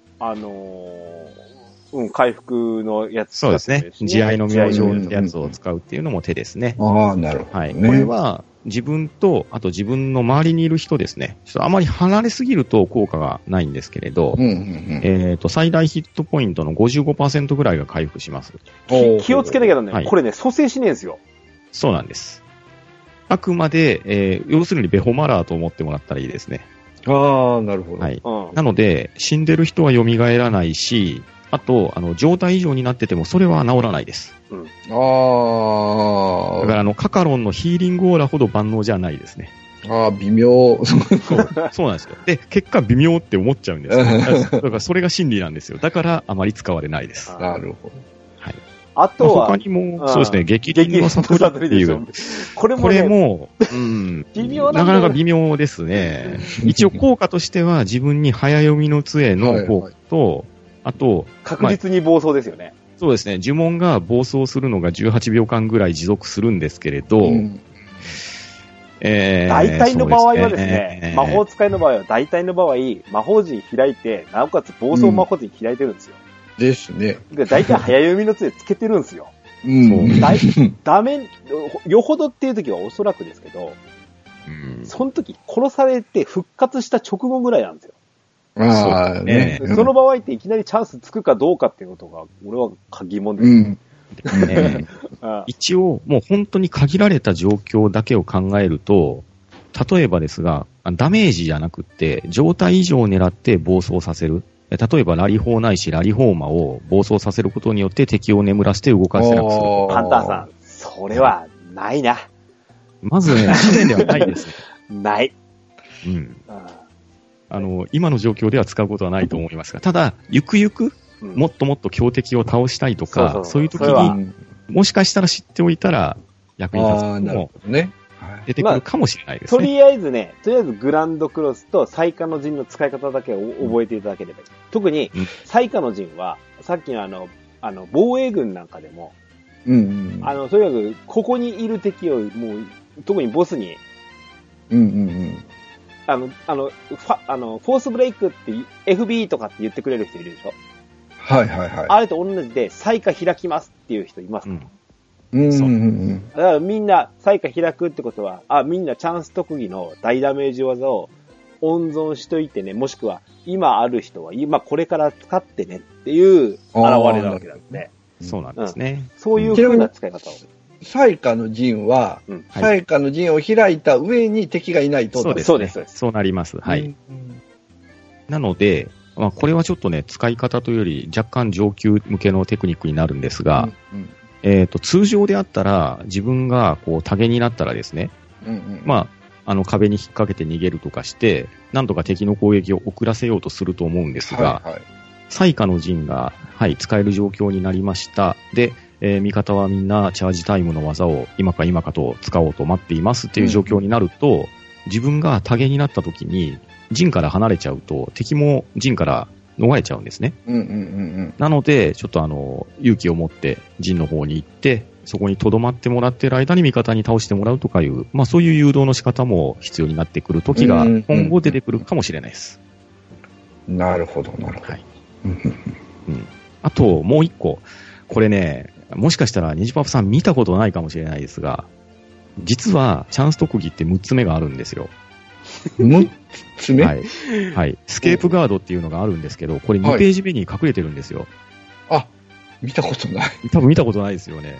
S2: 回復のやつ、
S1: そうですね。慈愛の明星のやつを使うっていうのも手ですね。
S3: なるほど。
S1: はい。これは、自分と、あと自分の周りにいる人ですね。ちょっとあまり離れすぎると効果がないんですけれど、最大ヒットポイントの 55% ぐらいが回復します。
S2: 気をつけなきゃなんない。これね、蘇生しねえんですよ。
S1: そうなんです。あくまで、要するにベホマラーと思ってもらったらいいですね。
S3: なるほど。
S1: はい。なので、死んでる人は蘇らないし、あと、状態異常になってても、それは治らないです。だからカカロンのヒーリングオーラほど万能じゃないですね。
S3: 微妙。
S1: そうなんですよ。で、結果微妙って思っちゃうんですよ。だからそれが真理なんですよ。だから、あまり使われないです。
S3: なるほど。
S2: はい。あとは、
S1: 他にも、そうですね、激鱗の悟りっていう。これも、
S2: 微妙
S1: なかなか微妙ですね。一応効果としては、自分に早読みの杖の効果と、あと、
S2: 確実に暴走ですよね。
S1: そうですね。呪文が暴走するのが18秒間ぐらい持続するんですけれど、
S2: 大体の場合はですね、魔法使いの場合は大体の場合、魔法陣開いて、なおかつ暴走魔法陣開いてるんですよ。
S3: ですね。
S2: で、大体早読みの杖つけてるんですよ。よほどっていう時はおそらくですけど、その時殺されて復活した直後ぐらいなんですよ。その場合っていきなりチャンスつくかどうかっていうことが、俺は疑問ですね。
S1: 一応、もう本当に限られた状況だけを考えると、例えばですが、ダメージじゃなくって、状態異常を狙って暴走させる。例えば、ラリホーないし、ラリホーマを暴走させることによって敵を眠らせて動かせなくする。
S2: パンターさん、それはないな。
S1: まずね、時点ではないですね。
S2: ない。
S1: 今の状況では使うことはないと思いますが、ただ、ゆくゆく、もっともっと強敵を倒したいとか、そういう時に、もしかしたら知っておいたら役に立つことも出てくるかもしれないですね。
S2: とりあえずグランドクロスと最下の陣の使い方だけを覚えていただければいい。特に、最下の陣は、さっきの防衛軍なんかでも、とにかく、ここにいる敵を、もう、特にボスに、フォースブレイクって FB とかって言ってくれる人いるでしょ？
S3: はいはいはい。
S2: あれと同じで、最下開きますっていう人いますか？
S3: そう。
S2: だからみんな、最下開くってことは、みんなチャンス特技の大ダメージ技を温存しといてね、もしくは、今ある人は、今これから使ってねっていう現れなわけなんで。
S1: そうなんですね。
S2: そういう風な使い方を。
S3: 最下の陣は、最下の陣を開いた上に敵がいないと。
S1: そうです。そうなります。はい。なので、これはちょっとね、使い方というより若干上級向けのテクニックになるんですが、通常であったら自分がこう多元になったらですね、壁に引っ掛けて逃げるとかして、なんとか敵の攻撃を遅らせようとすると思うんですが、最下の陣が、使える状況になりました。で、味方はみんなチャージタイムの技を今か今かと使おうと待っていますっていう状況になると、自分が多元になった時に陣から離れちゃうと敵も陣から逃れちゃうんですね。なので、ちょっと勇気を持って陣の方に行って、そこに留まってもらっている間に味方に倒してもらうとかいう、そういう誘導の仕方も必要になってくる時が今後出てくるかもしれないです。
S3: なるほど、なるほど。
S1: あと、もう一個。これね、もしかしたらニジパパさん見たことないかもしれないですが、実はチャンス特技って6つ目があるんですよ。
S3: 6つ目？
S1: はい。スケープガードっていうのがあるんですけど、これ2ページ目に隠れてるんですよ。
S3: 見たことない。
S1: 多分見たことないですよね。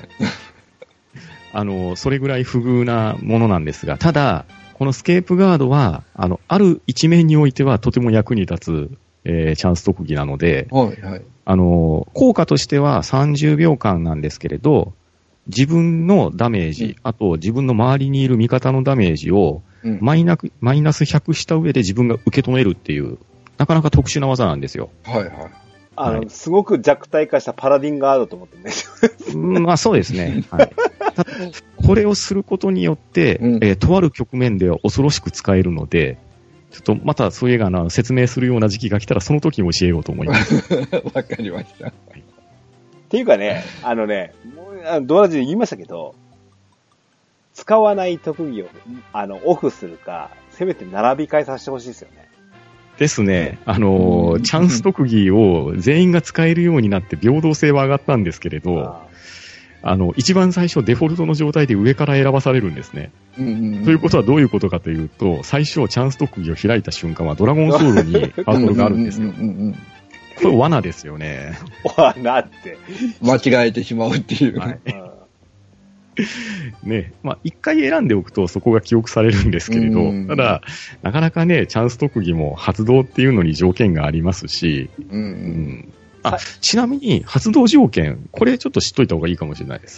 S1: それぐらい不遇なものなんですが、ただ、このスケープガードは、ある一面においてはとても役に立つ、チャンス特技なので、効果としては30秒間なんですけれど、自分のダメージ、あと自分の周りにいる味方のダメージをマイナス100した上で自分が受け止めるっていう、なかなか特殊な技なんですよ。
S2: すごく弱体化したパラディンガードと思ってるんです
S1: よ。そうですね。これをすることによって、とある局面では恐ろしく使えるので、ちょっとまたそういう説明するような時期が来たらその時に教えようと思います。
S3: わかりました。
S2: っていうかね、ドラジで言いましたけど、使わない特技をオフするか、せめて並び替えさせてほしいですよね。
S1: ですね。チャンス特技を全員が使えるようになって平等性は上がったんですけれど、一番最初デフォルトの状態で上から選ばされるんですね。ということはどういうことかというと、最初チャンス特技を開いた瞬間はドラゴンソウルにハードルがあるんですよ。これ罠ですよね。
S2: 罠って。
S3: 間違えてしまうっていう。
S1: ね、一回選んでおくとそこが記憶されるんですけれど、ただ、なかなかね、チャンス特技も発動っていうのに条件がありますし、ちなみに発動条件、これちょっと知っといた方がいいかもしれないです。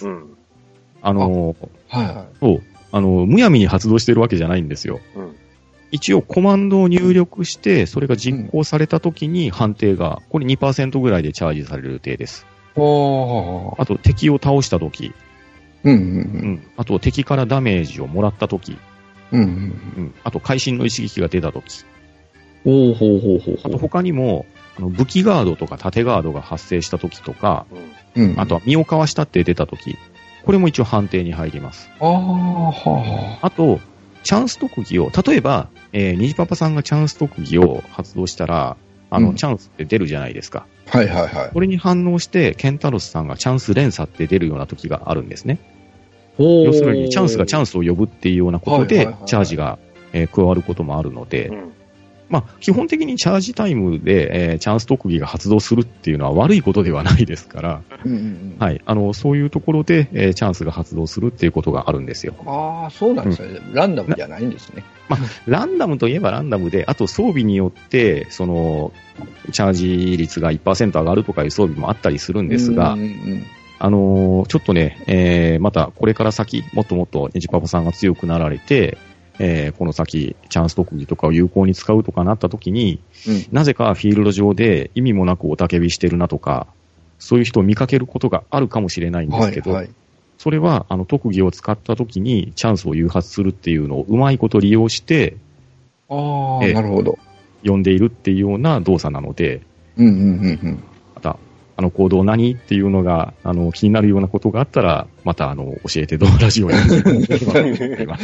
S1: むやみに発動してるわけじゃないんですよ。一応コマンドを入力して、それが実行された時に判定が、これ 2% ぐらいでチャージされる予定です。あと敵を倒した時、あと敵からダメージをもらった時、あと会心の一撃が出た時、あと他にも武器ガードとか盾ガードが発生した時とか、あとは身をかわしたって出た時、これも一応判定に入ります。あとチャンス特技を、例えば、ニジパパさんがチャンス特技を発動したら、チャンスって出るじゃないですか。これに反応して、ケンタロスさんがチャンス連鎖って出るような時があるんですね。要するに、チャンスがチャンスを呼ぶっていうようなことで、チャージが、加わることもあるので、基本的にチャージタイムで、チャンス特技が発動するっていうのは悪いことではないですから、そういうところで、チャンスが発動するっていうことがあるんですよ。
S3: そうなんですね。ランダムじゃないんですね。
S1: ランダムといえばランダムで、あと装備によって、チャージ率が 1% 上がるとかいう装備もあったりするんですが、ちょっとね、またこれから先、もっともっとニジパパさんが強くなられて、 この先、チャンス特技とかを有効に使うとかなった時に、なぜかフィールド上で意味もなく雄たけびしてるなとか、そういう人を見かけることがあるかもしれないんですけど、それは、特技を使った時にチャンスを誘発するっていうのをうまいこと利用して、
S3: なるほど。
S1: 呼んでいるっていうような動作なので、また、行動何っていうのが、気になるようなことがあったら、また、教えてどうラジオやっていただければと思います。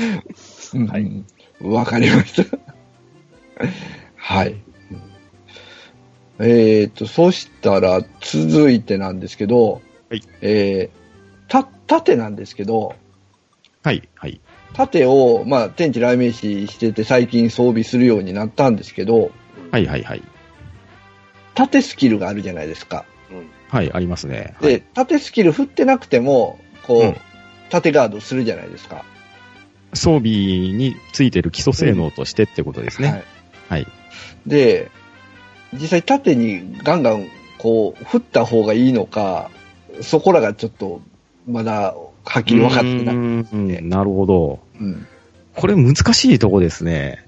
S3: はい。わかりました。はい。そうしたら、続いてなんですけど、
S1: はい。
S3: 盾なんですけど、
S1: はい、はい。
S3: 盾を、天地雷鳴士してて最近装備するようになったんですけど、
S1: はいはいはい。
S3: 盾スキルがあるじゃないですか。
S1: はい、ありますね。
S3: で、盾スキル振ってなくても、盾ガードするじゃないですか。
S1: 装備についてる基礎性能としてってことですね。はい。
S3: で、実際盾にガンガン振った方がいいのか、そこらがちょっとまだはっきり分かってなくて、
S1: なるほど。これ難しいとこですね。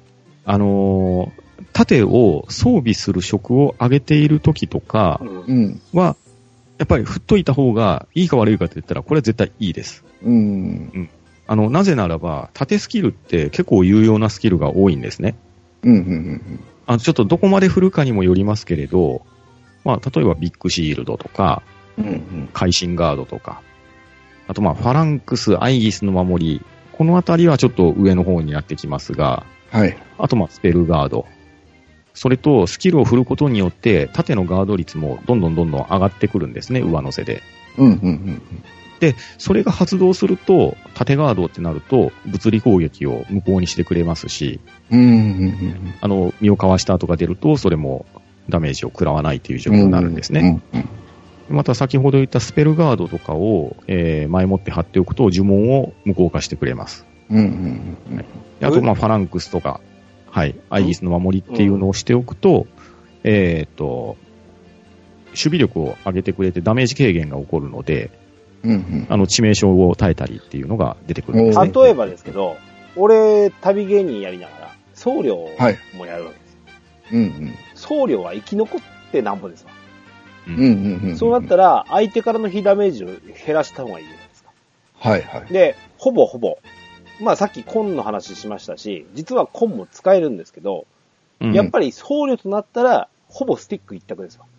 S1: 盾を装備する職を上げている時とかは、やっぱり振っといた方がいいか悪いかって言ったら、これは絶対いいです。なぜならば、盾スキルって結構有用なスキルが多いんですね。ちょっとどこまで振るかにもよりますけれど、例えばビッグシールドとか、会心ガードとか、あとファランクス、アイギスの守り、このあたりはちょっと上の方になってきますが、あとスペルガード、それとスキルを振ることによって盾のガード率もどんどん上がってくるんですね、上乗せで。で、それが発動すると、盾ガードってなると、物理攻撃を無効にしてくれますし、身をかわした後が出ると、それもダメージを食らわないという状況になるんですね。また先ほど言ったスペルガードとかを、前もって貼っておくと呪文を無効化してくれます。あと、ファランクスとか、アイギスの守りっていうのをしておくと、守備力を上げてくれてダメージ軽減が起こるので、致命傷を耐えたりっていうのが出てくるんですね。
S2: 例えばですけど、俺、旅芸人やりながら、僧侶もやるわけです。僧侶は生き残ってなんぼですわ。そうなったら、相手からの被ダメージを減らした方がいいじゃないですか。で、ほぼ、さっきコンの話しましたし、実はコンも使えるんですけど、やっぱり僧侶となったら、ほぼスティック一択ですわ。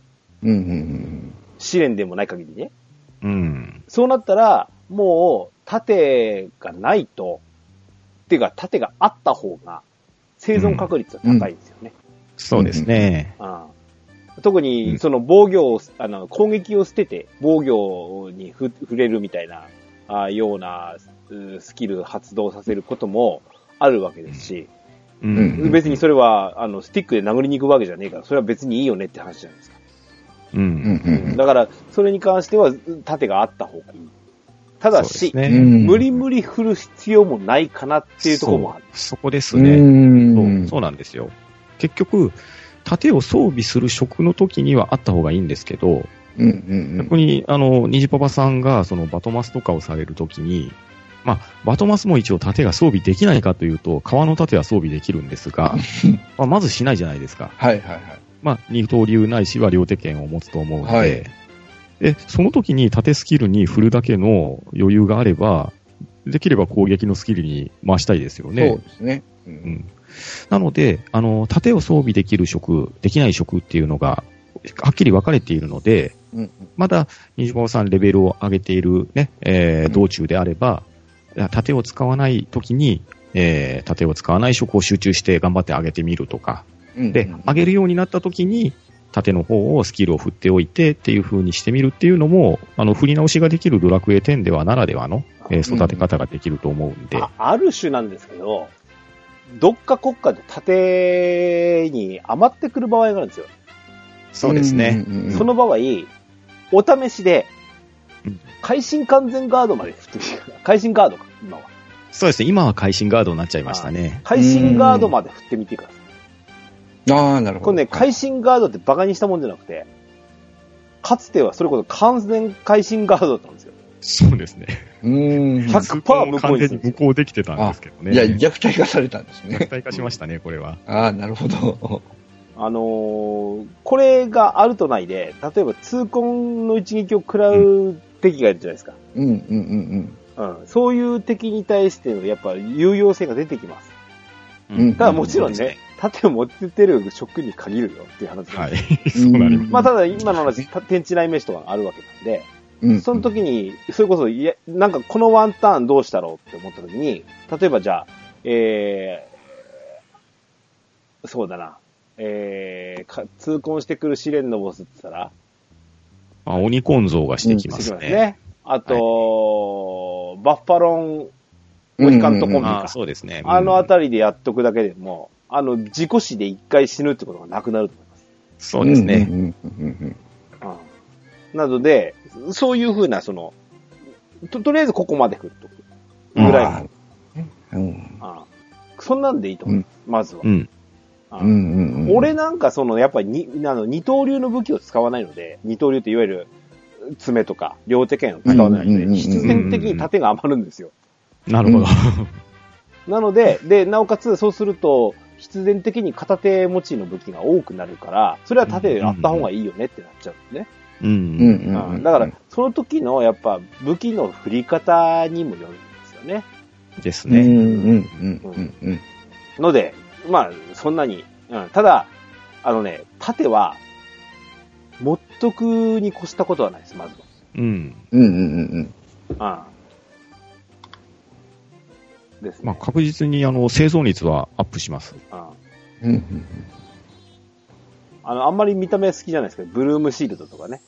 S2: 試練でもない限りね。そうなったら、もう、盾がないと、っていうか、盾があった方が、生存確率は高いですよね。
S1: そうですね。
S2: 特に、その防御を、攻撃を捨てて、防御に触れるみたいな、ような、スキル発動させることもあるわけですし、別にそれは、スティックで殴りに行くわけじゃねえから、それは別にいいよねって話じゃないですか。だから、それに関しては、盾があった方がいい。ただし、無理無理振る必要もないかなっていうところもある。
S1: そこですね。そうなんですよ。結局、盾を装備する職の時にはあった方がいいんですけど、逆に、ニジパパさんが、そのバトマスとかをされる時に、バトマスも一応盾が装備できないかというと、革の盾は装備できるんですが、まずしないじゃないですか。二刀流ないしは両手剣を持つと思うので、で、その時に盾スキルに振るだけの余裕があれば、できれば攻撃のスキルに回したいですよね。
S3: そうですね。
S1: なので、盾を装備できる職、できない職っていうのが、はっきり分かれているので、まだ、西川さんレベルを上げているね、道中であれば、盾を使わない時に、盾を使わない職を集中して頑張って上げてみるとか、で、上げるようになった時に、盾の方をスキルを振っておいてっていう風にしてみるっていうのも、振り直しができるドラクエ10ではならではの、育て方ができると思うんで。
S2: ある種なんですけど、どっか国家で盾に余ってくる場合があるんですよ。
S1: そうですね。
S2: その場合、お試しで、会心完全ガードまで振ってみてください。会心ガードか、今は。
S1: そうですね。今は会心ガードになっちゃいましたね。
S2: 会心ガードまで振ってみてください。
S3: なるほど。
S2: これね、会心ガードってバカにしたもんじゃなくて、かつてはそれこそ完全会心ガードだったんですよ。
S1: そうですね。
S2: 100%
S1: 無効に無効できてたんですけどね。
S3: いや、弱体化されたんですね。
S1: 弱体化しましたね、これは。
S3: ああ、なるほど。
S2: これがあるとないで、例えば痛恨の一撃を食らう敵がいるじゃないですか。そういう敵に対してのやっぱ有用性が出てきます。ただもちろんね、盾を持っててる職に限るよっていう話です。
S1: はい。そうなります。
S2: まあただ今の話、天地雷鳴士とかがあるわけなんで、その時に、それこそ、なんかこのワンターンどうしたろうって思った時に、例えばじゃあ、そうだな、痛恨してくる試練のボスって言ったら、
S1: 鬼根像がしてきますね。
S2: あと、バッファロン、モヒカンとコンビか。
S1: そうですね。
S2: あのあたりでやっとくだけでも、自己死で一回死ぬってことがなくなると思います。
S1: そうですね。
S2: なので、そういうふうな、とりあえずここまで振っとく。ぐらいの。そんなんでいいと思います。まずは。俺なんかやっぱり二刀流の武器を使わないので、二刀流っていわゆる爪とか両手剣を使わないので、必然的に盾が余るんですよ。
S1: なるほど。
S2: なので、なおかつそうすると、必然的に片手持ちの武器が多くなるから、それは盾であった方がいいよねってなっちゃうんですね。だから、その時のやっぱ武器の振り方にもよるんですよね。
S1: ですね。
S2: ので、まあ、そんなに、ただ、盾は、持っとくに越したことはないです、まずは。ですね。
S1: まあ、確実に生存率はアップします。
S2: あんまり見た目好きじゃないですけど、ブルームシールドとかね。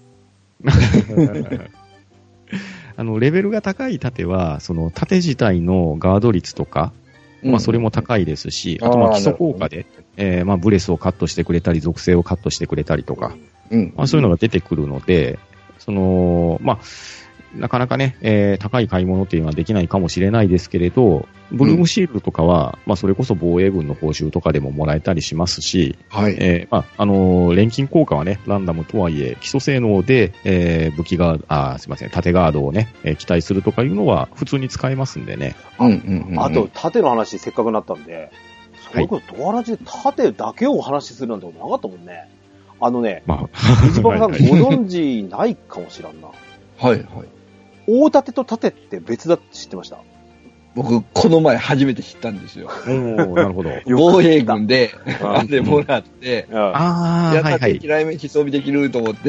S1: レベルが高い盾は、盾自体のガード率とか、まあ、それも高いですし、あと、まあ、基礎効果で、まあ、ブレスをカットしてくれたり、属性をカットしてくれたりとか、まあ、そういうのが出てくるので、まあ、なかなかね、高い買い物っていうのはできないかもしれないですけれど、ブルームシールドとかは、まあ、それこそ防衛軍の報酬とかでももらえたりしますし、まあ、錬金効果はね、ランダムとはいえ、基礎性能で、武器ガード、すいません、盾ガードをね、期待するとかいうのは普通に使えますんでね。
S2: あと、盾の話せっかくなったんで、それこそドアラジで盾だけをお話しするなんてことなかったもんね。
S1: まあ、
S2: 藤原さんご存知ないかもしらんな。大盾と盾って別だって知ってました？
S3: 僕、この前初めて知ったんですよ。
S1: なるほど。
S3: 防衛軍で、あれもらって、やったって嫌いめ装備できると思って、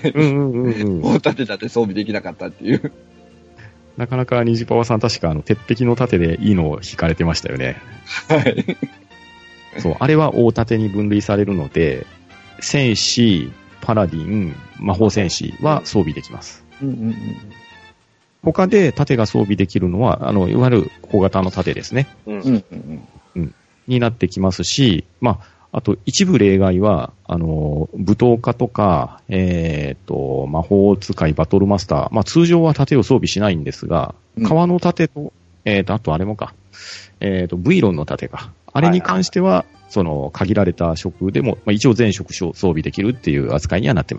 S3: 大盾だって装備できなかったっていう。
S1: なかなかニジパワさん確か鉄壁の盾でいいのを引かれてましたよね。そう、あれは大盾に分類されるので、戦士、パラディン、魔法戦士は装備できます。他で盾が装備できるのは、いわゆる小型の盾ですね。になってきますし、まあ、あと一部例外は、武闘家とか、魔法使いバトルマスター、まあ通常は盾を装備しないんですが、革の盾と、あとあれもか、ブイロンの盾か。あれに関しては、限られた職でも、まあ、一応全職装備できるっていう扱いにはなってます。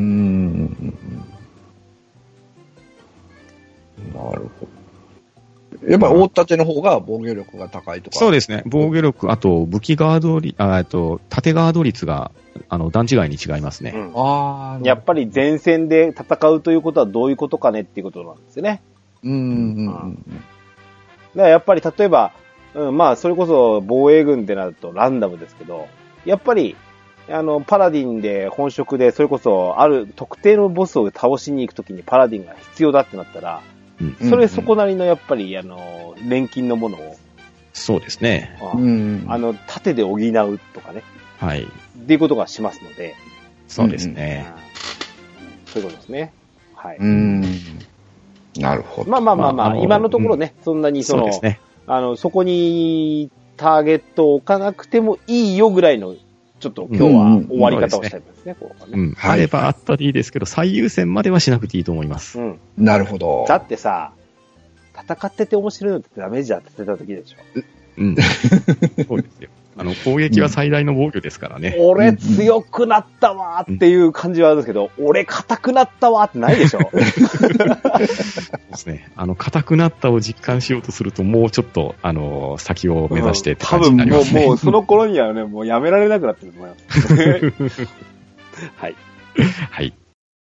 S3: なるほど。やっぱり大盾の方が防御力が高いとか。
S1: そうですね。防御力、あと武器ガード率、盾ガード率が、段違いに違いますね。
S2: やっぱり前線で戦うということはどういうことかねっていうことなんですよね。だからやっぱり例えば、まあ、それこそ防衛軍ってなるとランダムですけど、やっぱり、パラディンで本職で、それこそある特定のボスを倒しに行くときにパラディンが必要だってなったら、そこなりのやっぱり、錬金のものを。
S1: そうですね。
S2: 盾で補うとかね。っていうことがしますので。
S1: そうですね。
S2: そういうことですね。
S3: なるほど。
S2: まあ、今のところね、そんなに
S1: そうですね。
S2: そこにターゲットを置かなくてもいいよぐらいの、ちょっと今日は終わり方をしたいですね、
S1: あればあったらいいですけど、最優先まではしなくていいと思います。
S3: なるほど。
S2: だってさ、戦ってて面白いのってダメージ当ててた時でしょ。
S1: そうですよ。 攻撃は最大の防御ですからね。
S2: 俺強くなったわーっていう感じはあるんですけど、俺硬くなったわーってないでしょ。そう
S1: ですね。硬くなったを実感しようとすると、もうちょっっと、先を目指してって感じになりますね。
S2: 多分もうその頃にはね、もうやめられなくなってると思います。はい。
S1: はい。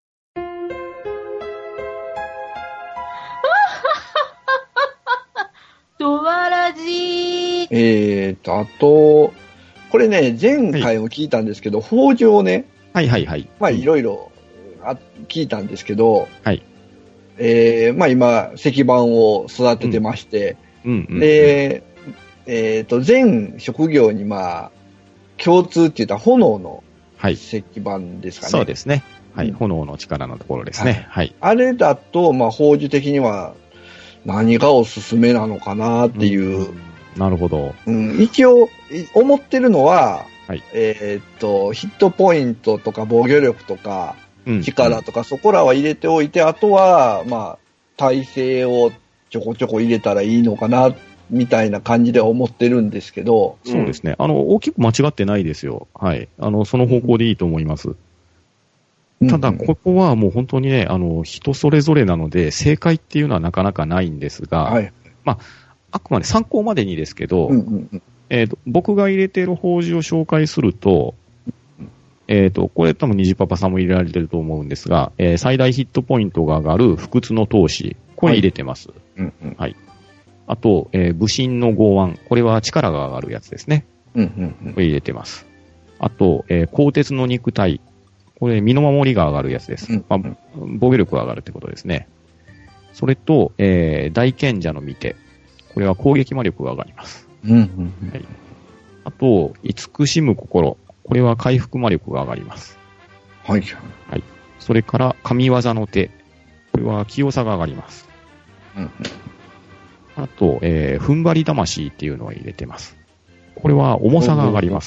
S4: ドワラジー。
S3: あと、これね、前回も聞いたんですけど、宝珠をね、
S1: はいはいはい。
S3: まあいろいろ聞いたんですけど、
S1: はい。
S3: まあ今、石板を育ててまして、
S1: うんうん、
S3: で、全職業にまあ、共通って言ったら炎の石板ですかね。
S1: そうですね。はい。炎の力のところですね。はい。
S3: あれだと、まあ、宝珠的には何がおすすめなのかなっていう。
S1: なるほど。
S3: 一応、思ってるのは、
S1: はい、
S3: ヒットポイントとか防御力とか、力とか、そこらは入れておいて、あとは、まあ、耐性をちょこちょこ入れたらいいのかな、みたいな感じで思ってるんですけど。
S1: そうですね。大きく間違ってないですよ。はい。その方向でいいと思います。ただ、ここはもう本当にね、人それぞれなので、正解っていうのはなかなかないんですが、はい、まあ、あくまで参考までにですけど、僕が入れている宝珠を紹介すると、これ多分虹パパさんも入れられてると思うんですが、最大ヒットポイントが上がる不屈の闘志、これ入れてます。はい。あと、武神の剛腕、これは力が上がるやつですね。これ入れてます。あと、鋼鉄の肉体、これ身の守りが上がるやつです。まあ、防御力が上がるってことですね。それと、大賢者の御手、これは攻撃魔力が上がります。はい、あと、慈しむ心、これは回復魔力が上がります。
S3: はい。
S1: はい。それから、神業の手。これは清さが上がります。あと、踏ん張り魂っていうのを入れてます。これは重さが上がります。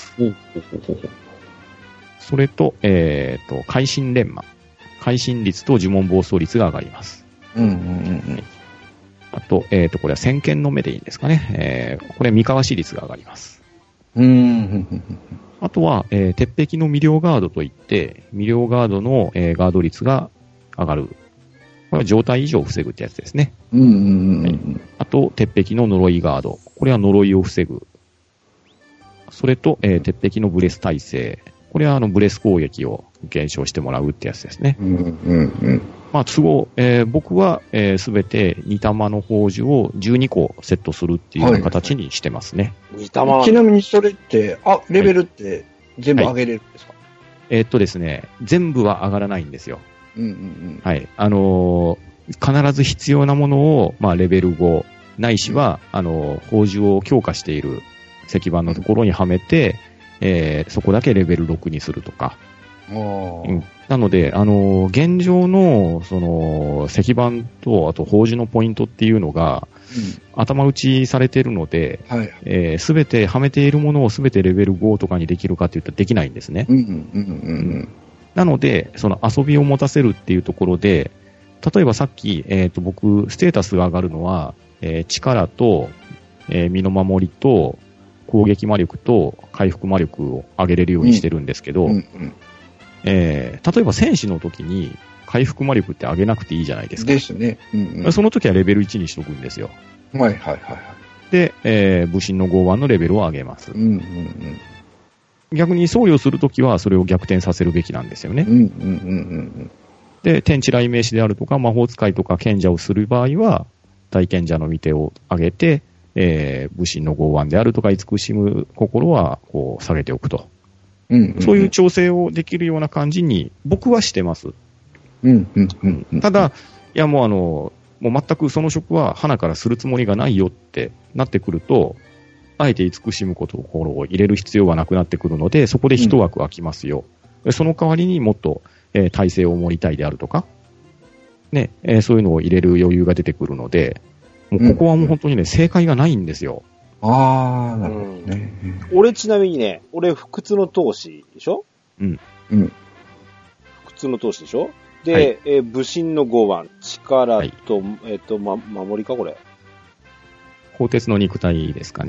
S1: それと、会心連磨。会心率と呪文暴走率が上がります。あと、これは先見の目でいいんですかね。これ、三河市率が上がります。あとは、鉄壁の魅了ガードといって、魅了ガードの、ガード率が上がる。これは状態異常を防ぐってやつですね。あと、鉄壁の呪いガード。これは呪いを防ぐ。それと、鉄壁のブレス耐性。これはブレス攻撃を減少してもらうってやつですね。まあ、僕は、すべて2玉の宝珠を12個セットするっていうような形にしてますね。
S3: 2玉。ちなみにそれって、レベルって全部上げれるんですか？
S1: ですね、全部は上がらないんですよ。はい。必ず必要なものを、まあ、レベル5、ないしは、宝珠を強化している石板のところにはめて、そこだけレベル6にするとか。なので、現状の、石板と、あと、宝珠のポイントっていうのが、頭打ちされているので、すべて、はめているものをすべてレベル5とかにできるかって言ったらできないんですね。なので、その遊びを持たせるっていうところで、例えばさっき、僕、ステータスが上がるのは、力と、身の守りと、攻撃魔力と回復魔力を上げれるようにしてるんですけど、例えば戦士の時に回復魔力って上げなくていいじゃないですか。
S3: ですね。
S1: その時はレベル1にしとくんですよ。
S3: はい。
S1: で、武神の剛腕のレベルを上げます。逆に僧侶するときはそれを逆転させるべきなんですよね。で、天地雷鳴士であるとか魔法使いとか賢者をする場合は、大賢者の御手を上げて、武神の剛腕であるとか慈しむ心はこう下げておくと。そういう調整をできるような感じに僕はしてます。ただ、いやもう全くその職は花からするつもりがないよってなってくると、あえて慈しむ心を入れる必要はなくなってくるので、そこで一枠空きますよ。その代わりにもっと、体制を盛りたいであるとか、ね、そういうのを入れる余裕が出てくるので、もうここはもう本当にね、正解がないんですよ。
S3: なるほどね。
S2: 俺ちなみにね、不屈の闘志でしょ？不屈の闘志でしょ？で、武神の剛腕、力と、守りかこれ。
S1: 鋼鉄の肉体ですかね。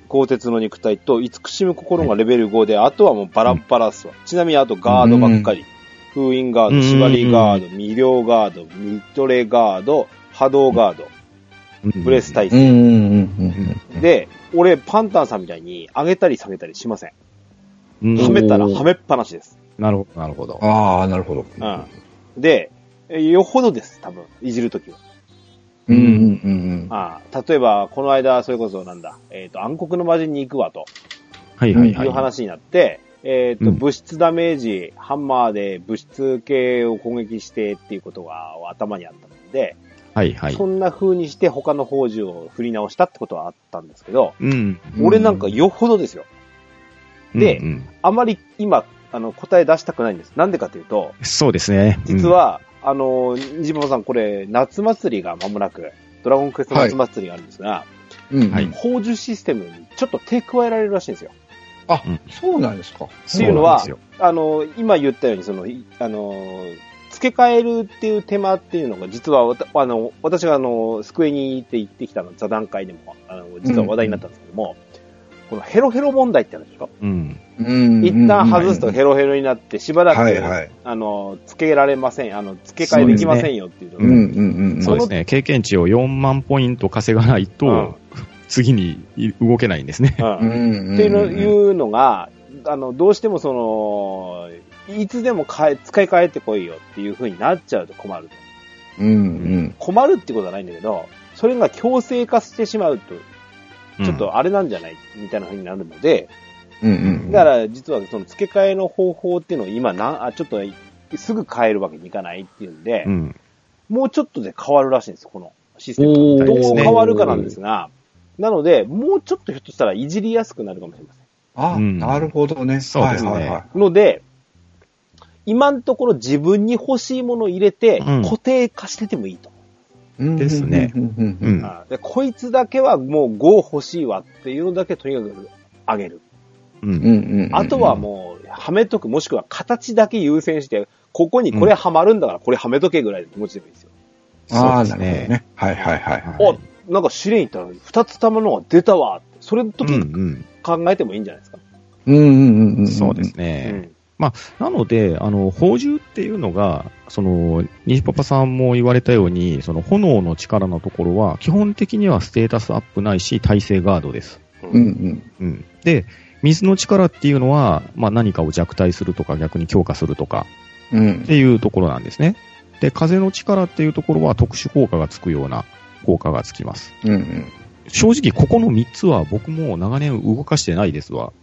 S2: 鋼鉄の肉体と、慈しむ心がレベル5で、あとはもうバラッバラっすわ。ちなみにあとガードばっかり。封印ガード、縛りガード、未了ガード、ミトレガード、波動ガード、ブレス耐性。で、俺、パンタンさんみたいに上げたり下げたりしません。はめたらはめっぱなしです。
S1: なるほど、なるほど。
S3: ああ、なるほど。
S2: で、よほどです、多分、いじるときは。例えば、この間、それこそなんだ、暗黒の魔人に行くわと。はいはいはい。いう話になって、物質ダメージ、ハンマーで物質系を攻撃してっていうことが頭にあったので、はいはい。そんな風にして他の宝珠を振り直したってことはあったんですけど、俺なんかよほどですよ。で、あまり今、答え出したくないんです。なんでかというと、
S1: そうですね。
S2: 実は、西馬さん、これ、夏祭りが間もなく、ドラゴンクエスト夏祭りがあるんですが、宝珠システムにちょっと手加えられるらしいんですよ。
S3: あ、そうなんですか。
S2: っていうのは、今言ったように、付け替えるっていう手間っていうのが、実は、私がスクエニって行ってきた座談会でも、実は話題になったんですけども、このヘロヘロ問題ってあるでしょ。一旦外すとヘロヘロになって、しばらく、付けられません、付け替えできませんよっていうの
S1: そうですね。経験値を4万ポイント稼がないと、次に動けないんですね。
S2: っていうのが、どうしてもいつでも使い替えてこいよっていう風になっちゃうと困ると。困るってことはないんだけど、それが強制化してしまうと、ちょっとあれなんじゃないみたいな風になるので、だから実はその付け替えの方法っていうのを今ちょっとすぐ変えるわけにいかないっていうんで、もうちょっとで変わるらしいんですよ、このシステム。どう変わるかなんですが、なので、もうちょっとひょっとしたらいじりやすくなるかもしれません。
S3: なるほどね。
S1: そうですね。
S2: ので、今のところ自分に欲しいものを入れて固定化しててもいいと。
S1: ですね。
S2: こいつだけはもう5欲しいわっていうのだけとにかくあげる。あとはもうはめとく、もしくは形だけ優先して、ここにこれはまるんだからこれはめとけぐらいの気持ちでもいいですよ。
S3: ああ、なるほどね。はいはいはい。
S2: なんか試練行ったら2つ玉のが出たわって。それの時に考えてもいいんじゃないですか。
S1: そうですね。まあ、なので、宝珠っていうのが、西パパさんも言われたように、炎の力のところは、基本的にはステータスアップないし、耐性ガードです。で、水の力っていうのは、まあ、何かを弱体するとか、逆に強化するとか、っていうところなんですね。で、風の力っていうところは、特殊効果がつくような効果がつきます。正直、ここの3つは僕も長年動かしてないですわ。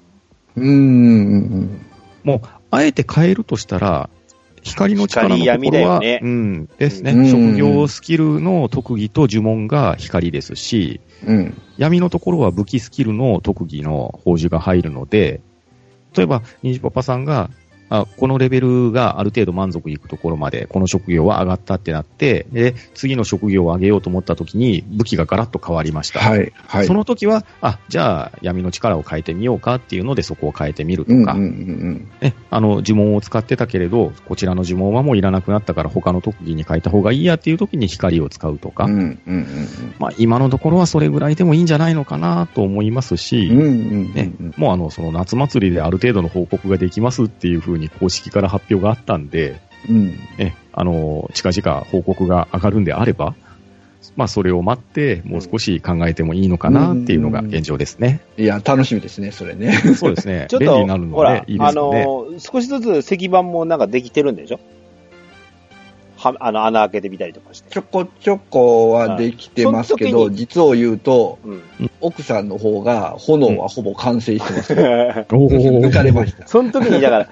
S1: もう、あえて変えるとしたら、光の力のところは、ですね。職業スキルの特技と呪文が光ですし、闇のところは武器スキルの特技の宝珠が入るので、例えば、虹パパさんが、このレベルがある程度満足いくところまで、この職業は上がったってなって、で、次の職業を上げようと思った時に、武器がガラッと変わりました。その時は、じゃあ、闇の力を変えてみようかっていうので、そこを変えてみるとか、呪文を使ってたけれど、こちらの呪文はもういらなくなったから、他の特技に変えた方がいいやっていう時に光を使うとか、まあ、今のところはそれぐらいでもいいんじゃないのかなと思いますし、もうその夏祭りである程度の報告ができますっていう風に公式から発表があったんで、近々報告が上がるんであれば、まあそれを待って、もう少し考えてもいいのかなっていうのが現状ですね。
S3: いや、楽しみですね、それね。
S1: そうですね。ちょっと、便利になるのでいいですね。
S2: 少しずつ石板もなんかできてるんでしょ？穴開けてみたりとかして。
S3: ちょこちょこはできてますけど、実を言うと、奥さんの方が炎はほぼ完成してます。抜かれました。
S2: その時に、だから、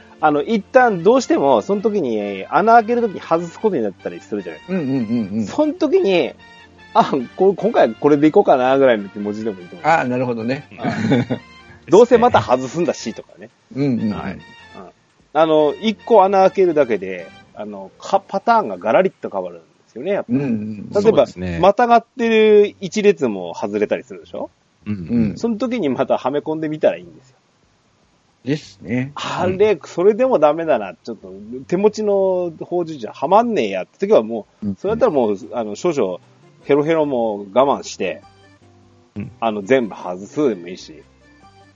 S2: 一旦どうしても、その時に穴開ける時に外すことになったりするじゃないですか。その時に、今回これでいこうかなぐらいの気持ちでもいいと思う。
S3: なるほどね。
S2: どうせまた外すんだしとかね。一個穴開けるだけで、パターンがガラリッと変わるんですよね、やっぱり。例えば、またがってる一列も外れたりするでしょ？その時にまたはめ込んでみたらいいんですよ。
S3: ですね。
S2: それでもダメだな。ちょっと、手持ちの宝珠じゃはまんねえやって時はもう、それだったらもう、少々、ヘロヘロも我慢して、全部外すでもいいし、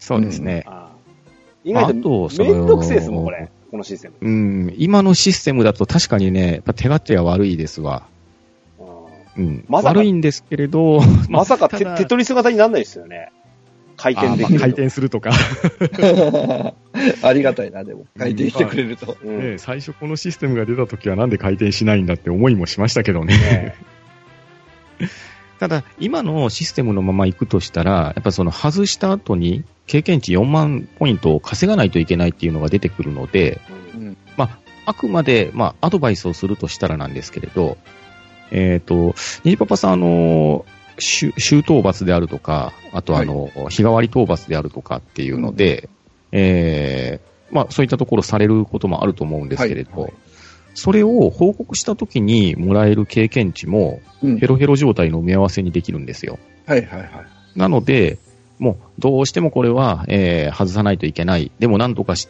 S1: そうですね。
S2: 意外とめんどくせえですもん、これ。このシステム。
S1: 今のシステムだと確かにね、やっぱ手勝手は悪いですわ。悪いんですけれど、
S2: まさかテトリス型にならないですよね。回転できる。
S1: 回転するとか。
S3: ありがたいな、でも。回転してくれると。
S1: 最初このシステムが出た時はなんで回転しないんだって思いもしましたけどね。ただ、今のシステムのまま行くとしたら、やっぱその外した後に経験値4万ポイントを稼がないといけないっていうのが出てくるので、あくまで、アドバイスをするとしたらなんですけれど、にじパパさん、週討伐であるとか、あと日替わり討伐であるとかっていうので、そういったところされることもあると思うんですけれど、それを報告したときにもらえる経験値も、ヘロヘロ状態の埋め合わせにできるんですよ。なので、もうどうしてもこれは、外さないといけない。でも何とかして、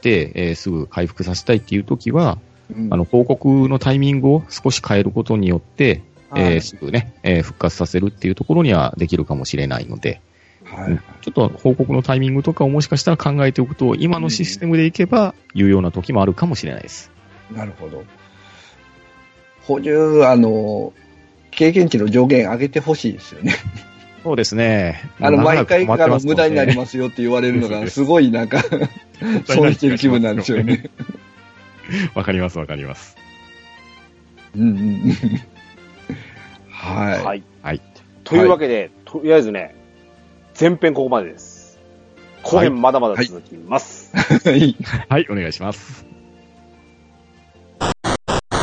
S1: すぐ回復させたいっていうときは、報告のタイミングを少し変えることによって、すぐね、復活させるっていうところにはできるかもしれないので、ちょっと報告のタイミングとかをもしかしたら考えておくと、今のシステムでいけば有用な時もあるかもしれないです。
S3: なるほど。補充、経験値の上限上げてほしいですよね。
S1: そうですね。
S3: 毎回無駄になりますよって言われるのが、すごいなんか、損してる気分なんですよね。
S1: わかります、わかります。
S3: はい。
S2: というわけで、とりあえずね、前編ここまでです。後編まだまだ続きます。
S1: はい、お願いします。